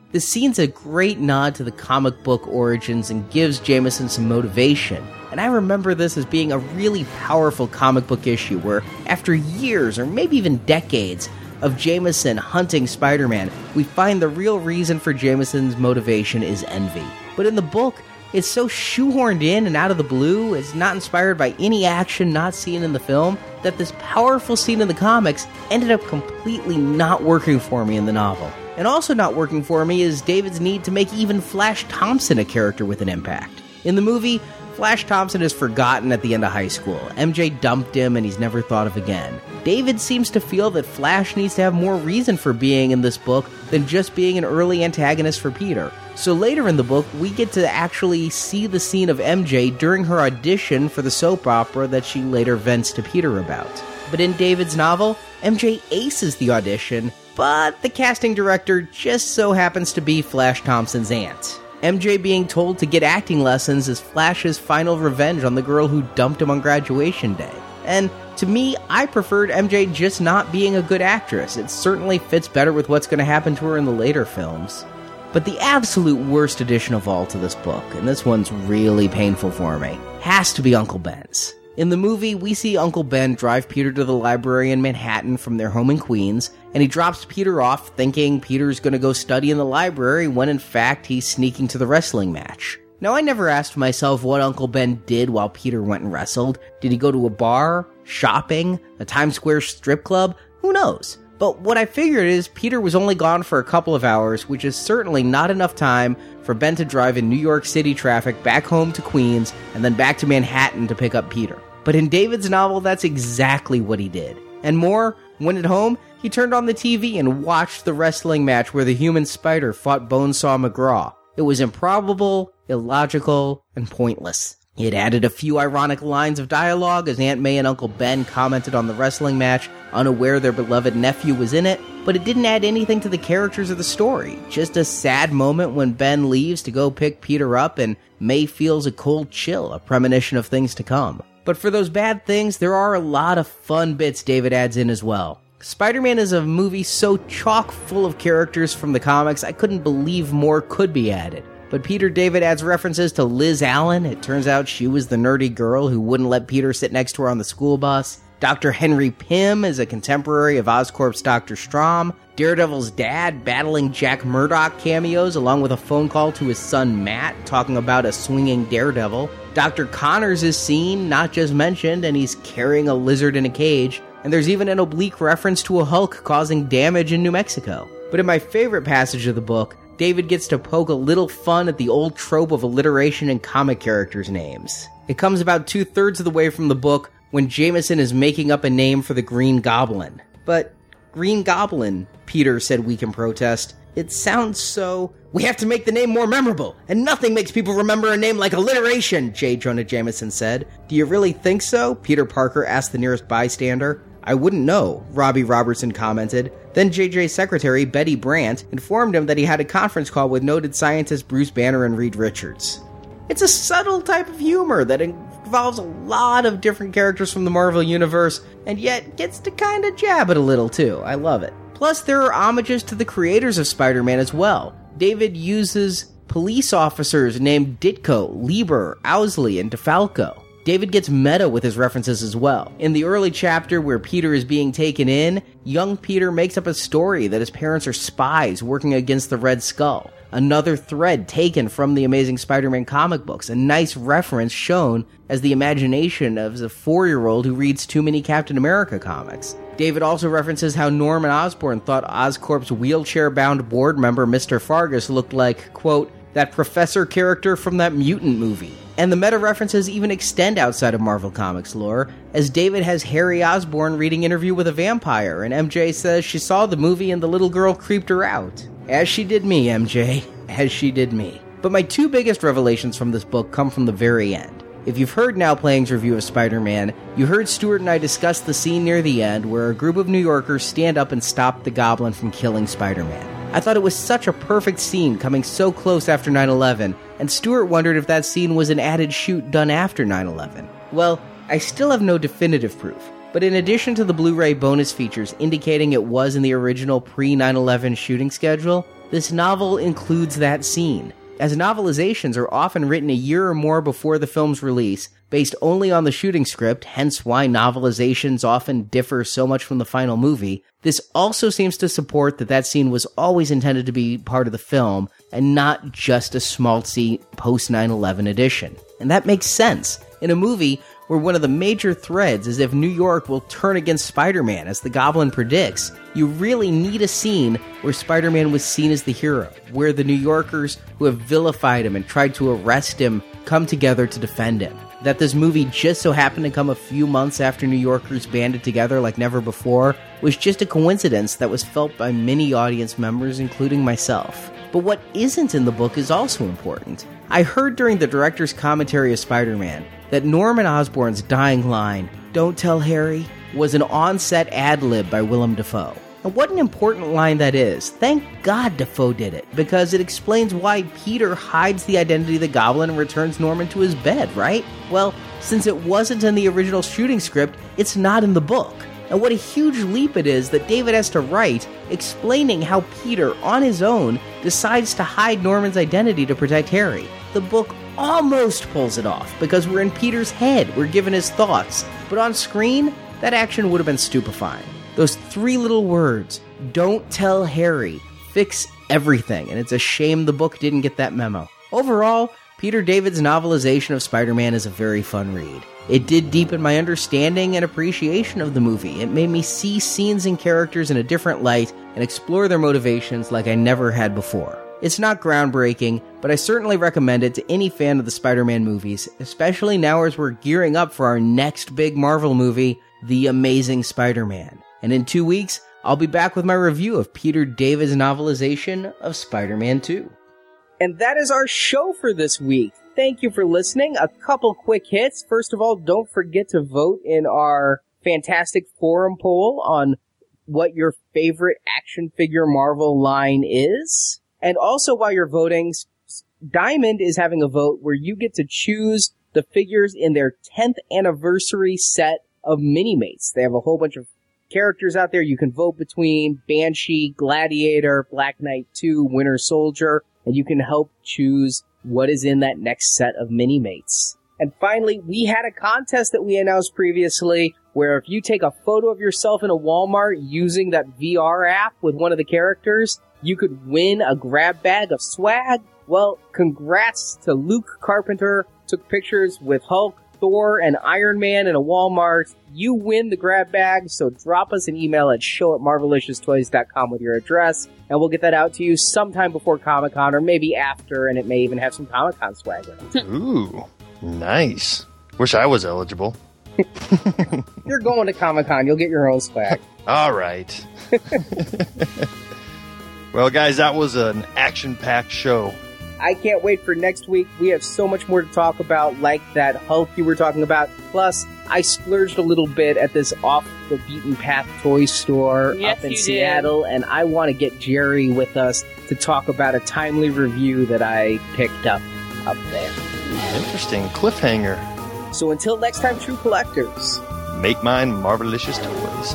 This scene's a great nod to the comic book origins and gives Jameson some motivation. And I remember this as being a really powerful comic book issue where, after years or maybe even decades of Jameson hunting Spider-Man, we find the real reason for Jameson's motivation is envy. But in the book, it's so shoehorned in and out of the blue, it's not inspired by any action not seen in the film, that this powerful scene in the comics ended up completely not working for me in the novel. And also not working for me is David's need to make even Flash Thompson a character with an impact. In the movie, Flash Thompson is forgotten at the end of high school. M J dumped him and he's never thought of again. David seems to feel that Flash needs to have more reason for being in this book than just being an early antagonist for Peter. So later in the book, we get to actually see the scene of M J during her audition for the soap opera that she later vents to Peter about. But in David's novel, M J aces the audition, but the casting director just so happens to be Flash Thompson's aunt. M J being told to get acting lessons is Flash's final revenge on the girl who dumped him on graduation day. And to me, I preferred M J just not being a good actress. It certainly fits better with what's going to happen to her in the later films. But the absolute worst addition of all to this book, and this one's really painful for me, has to be Uncle Ben's. In the movie, we see Uncle Ben drive Peter to the library in Manhattan from their home in Queens, and he drops Peter off thinking Peter's going to go study in the library when in fact he's sneaking to the wrestling match. Now, I never asked myself what Uncle Ben did while Peter went and wrestled. Did he go to a bar? Shopping? A Times Square strip club? Who knows? But what I figured is Peter was only gone for a couple of hours, which is certainly not enough time for Ben to drive in New York City traffic back home to Queens and then back to Manhattan to pick up Peter. But in David's novel, that's exactly what he did. And more, when at home, he turned on the T V and watched the wrestling match where the human spider fought Bonesaw McGraw. It was improbable, illogical, and pointless. It added a few ironic lines of dialogue as Aunt May and Uncle Ben commented on the wrestling match, unaware their beloved nephew was in it, but it didn't add anything to the characters or the story. Just a sad moment when Ben leaves to go pick Peter up and May feels a cold chill, a premonition of things to come. But for those bad things, there are a lot of fun bits David adds in as well. Spider-Man is a movie so chock full of characters from the comics, I couldn't believe more could be added. But Peter David adds references to Liz Allen. It turns out she was the nerdy girl who wouldn't let Peter sit next to her on the school bus. Doctor Henry Pym is a contemporary of Oscorp's Doctor Strom. Daredevil's dad battling Jack Murdock cameos along with a phone call to his son Matt talking about a swinging Daredevil. Doctor Connors is seen, not just mentioned, and he's carrying a lizard in a cage. And there's even an oblique reference to a Hulk causing damage in New Mexico. But in my favorite passage of the book, David gets to poke a little fun at the old trope of alliteration in comic characters' names. It comes about two-thirds of the way from the book when Jameson is making up a name for the Green Goblin. But Green Goblin, Peter said weak in protest. It sounds so... We have to make the name more memorable, and nothing makes people remember a name like alliteration, J. Jonah Jameson said. Do you really think so? Peter Parker asked the nearest bystander. I wouldn't know, Robbie Robertson commented. Then J J's secretary, Betty Brandt, informed him that he had a conference call with noted scientists Bruce Banner and Reed Richards. It's a subtle type of humor that involves a lot of different characters from the Marvel Universe, and yet gets to kind of jab it a little too. I love it. Plus, there are homages to the creators of Spider-Man as well. David uses police officers named Ditko, Lieber, Owsley, and DeFalco. David gets meta with his references as well. In the early chapter where Peter is being taken in, young Peter makes up a story that his parents are spies working against the Red Skull. Another thread taken from the Amazing Spider-Man comic books, a nice reference shown as the imagination of a four-year-old who reads too many Captain America comics. David also references how Norman Osborn thought Oscorp's wheelchair-bound board member Mister Fargus looked like, quote, that professor character from that mutant movie. And the meta-references even extend outside of Marvel Comics lore, as David has Harry Osborn reading Interview with a Vampire, and M J says she saw the movie and the little girl creeped her out. As she did me, M J. As she did me. But my two biggest revelations from this book come from the very end. If you've heard Now Playing's review of Spider-Man, you heard Stuart and I discuss the scene near the end where a group of New Yorkers stand up and stop the Goblin from killing Spider-Man. I thought it was such a perfect scene coming so close after nine eleven, and Stuart wondered if that scene was an added shoot done after nine eleven. Well, I still have no definitive proof, but in addition to the Blu-ray bonus features indicating it was in the original pre nine eleven shooting schedule, this novel includes that scene. As novelizations are often written a year or more before the film's release, based only on the shooting script, hence why novelizations often differ so much from the final movie, this also seems to support that that scene was always intended to be part of the film, and not just a schmaltzy post nine eleven edition. And that makes sense. In a movie where one of the major threads is if New York will turn against Spider-Man, as the Goblin predicts, you really need a scene where Spider-Man was seen as the hero, where the New Yorkers who have vilified him and tried to arrest him come together to defend him. That this movie just so happened to come a few months after New Yorkers banded together like never before was just a coincidence that was felt by many audience members, including myself. But what isn't in the book is also important. I heard during the director's commentary of Spider-Man that Norman Osborn's dying line, "Don't tell Harry," was an on-set ad-lib by Willem Dafoe. And what an important line that is. Thank God Dafoe did it, because it explains why Peter hides the identity of the Goblin and returns Norman to his bed, right? Well, since it wasn't in the original shooting script, it's not in the book. And what a huge leap it is that David has to write, explaining how Peter, on his own, decides to hide Norman's identity to protect Harry. The book almost pulls it off, because we're in Peter's head, we're given his thoughts. But on screen, that action would have been stupefying. Those three little words, "Don't tell Harry," fix everything, and it's a shame the book didn't get that memo. Overall, Peter David's novelization of Spider-Man is a very fun read. It did deepen my understanding and appreciation of the movie. It made me see scenes and characters in a different light and explore their motivations like I never had before. It's not groundbreaking, but I certainly recommend it to any fan of the Spider-Man movies, especially now as we're gearing up for our next big Marvel movie, The Amazing Spider-Man. And in two weeks, I'll be back with my review of Peter David's novelization of Spider-Man two. And that is our show for this week. Thank you for listening. A couple quick hits. First of all, don't forget to vote in our fantastic forum poll on what your favorite action figure Marvel line is. And also, while you're voting, Diamond is having a vote where you get to choose the figures in their tenth anniversary set of Mini-Mates. They have a whole bunch of characters out there. You can vote between Banshee, Gladiator, Black Knight two, Winter Soldier, and you can help choose what is in that next set of Mini-Mates. And finally, we had a contest that we announced previously where if you take a photo of yourself in a Walmart using that V R app with one of the characters, you could win a grab bag of swag. Well, congrats to Luke Carpenter. Took pictures with Hulk, Thor, and Iron Man in a Walmart. You win the grab bag, so drop us an email at show at marvelicious toys dot com with your address, and we'll get that out to you sometime before Comic-Con, or maybe after, and it may even have some Comic-Con swag in it. Ooh, nice. Wish I was eligible. You're going to Comic-Con, you'll get your own swag. All right. Well, guys, that was an action-packed show. I can't wait for next week. We have so much more to talk about, like that Hulk you were talking about. Plus, I splurged a little bit at this off-the-beaten-path toy store yes, up in you Seattle, did. and I want to get Jerry with us to talk about a timely review that I picked up up there. Interesting. Cliffhanger. So until next time, true collectors, make mine Marvelicious Toys.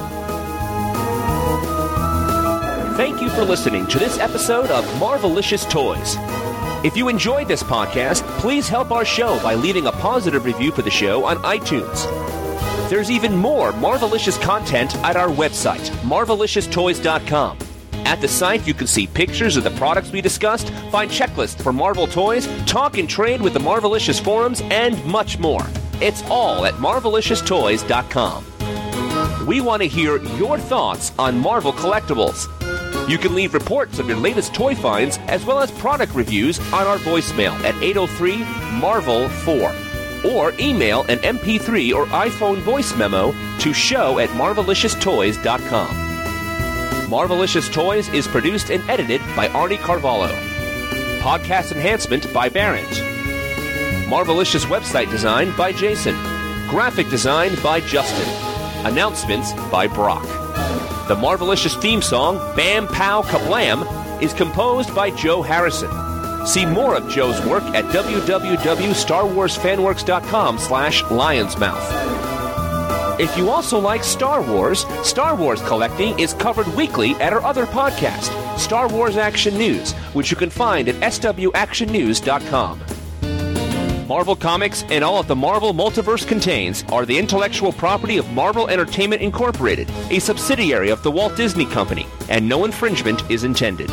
Thank you for listening to this episode of Marvelicious Toys. If you enjoyed this podcast, please help our show by leaving a positive review for the show on iTunes. There's even more Marvelicious content at our website, marvelicious toys dot com. At the site, you can see pictures of the products we discussed, find checklists for Marvel toys, talk and trade with the Marvelicious forums, and much more. It's all at marvelicious toys dot com. We want to hear your thoughts on Marvel collectibles. You can leave reports of your latest toy finds as well as product reviews on our voicemail at eight oh three Marvel four. Or email an M P three or iPhone voice memo to show at marvelicious toys dot com. Marvelicious Toys is produced and edited by Arnie Carvalho. Podcast enhancement by Barrett. Marvelicious website design by Jason. Graphic design by Justin. Announcements by Brock. The Marvelicious theme song, Bam Pow Kablam, is composed by Joe Harrison. See more of Joe's work at w w w dot star wars fan works dot com slash lionsmouth. If you also like Star Wars, Star Wars collecting is covered weekly at our other podcast, Star Wars Action News, which you can find at s w action news dot com. Marvel Comics and all that the Marvel Multiverse contains are the intellectual property of Marvel Entertainment Incorporated, a subsidiary of the Walt Disney Company, and no infringement is intended.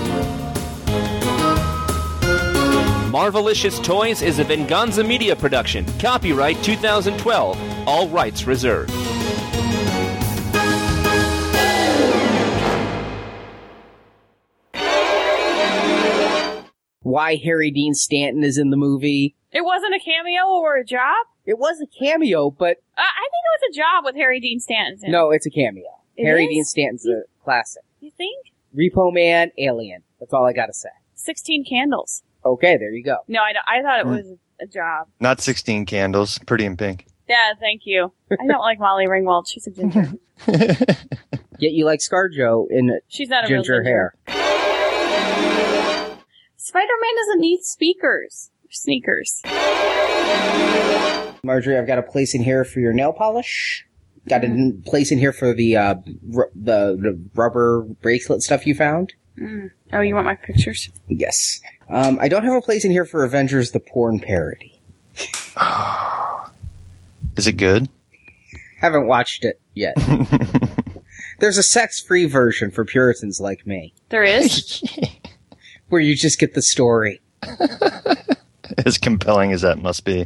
Marvelicious Toys is a Venganza Media production. Copyright two thousand twelve. All rights reserved. Why Harry Dean Stanton is in the movie. It wasn't a cameo or a job? It was a cameo, but... Uh, I think it was a job with Harry Dean Stanton in it. No, it's a cameo. It Harry is? Dean Stanton's a classic. You think? Repo Man, Alien. That's all I gotta say. Sixteen Candles. Okay, there you go. No, I, don't- I thought it was a job. Not sixteen Candles. Pretty in Pink. Yeah, thank you. I don't like Molly Ringwald. She's a ginger. Yet you like ScarJo in She's not a ginger real ginger. hair. Spider-Man doesn't need speakers. Or sneakers. Marjorie, I've got a place in here for your nail polish. Got a place in here for the, uh, r- the, the rubber bracelet stuff you found. Mm. Oh, you want my pictures? Yes. Um, I don't have a place in here for Avengers the porn parody. Is it good? Haven't watched it yet. There's a sex-free version for Puritans like me, There is? where you just get the story. As compelling as that must be.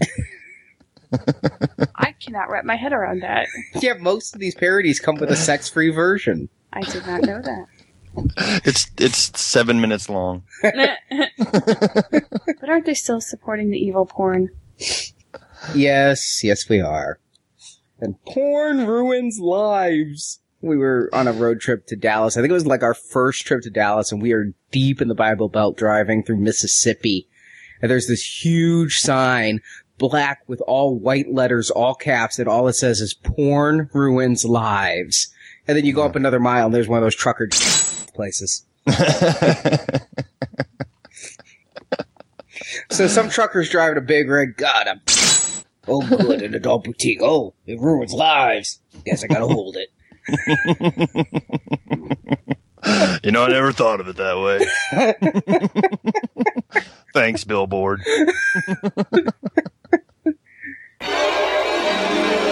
I cannot wrap my head around that. Yeah, most of these parodies come with a sex-free version. I did not know that. It's it's seven minutes long. But aren't they still supporting the evil porn? Yes, yes we are. And porn ruins lives. We were on a road trip to Dallas. I think it was like our first trip to Dallas, and we are deep in the Bible Belt driving through Mississippi. And there's this huge sign, black with all white letters, all caps, and all it says is porn ruins lives. And then you go up another mile, and there's one of those trucker places. So some trucker's driving a big rig. God, I'm... Oh, good, an adult boutique. Oh, it ruins lives. Guess I gotta hold it. You know, I never thought of it that way. Thanks, Billboard.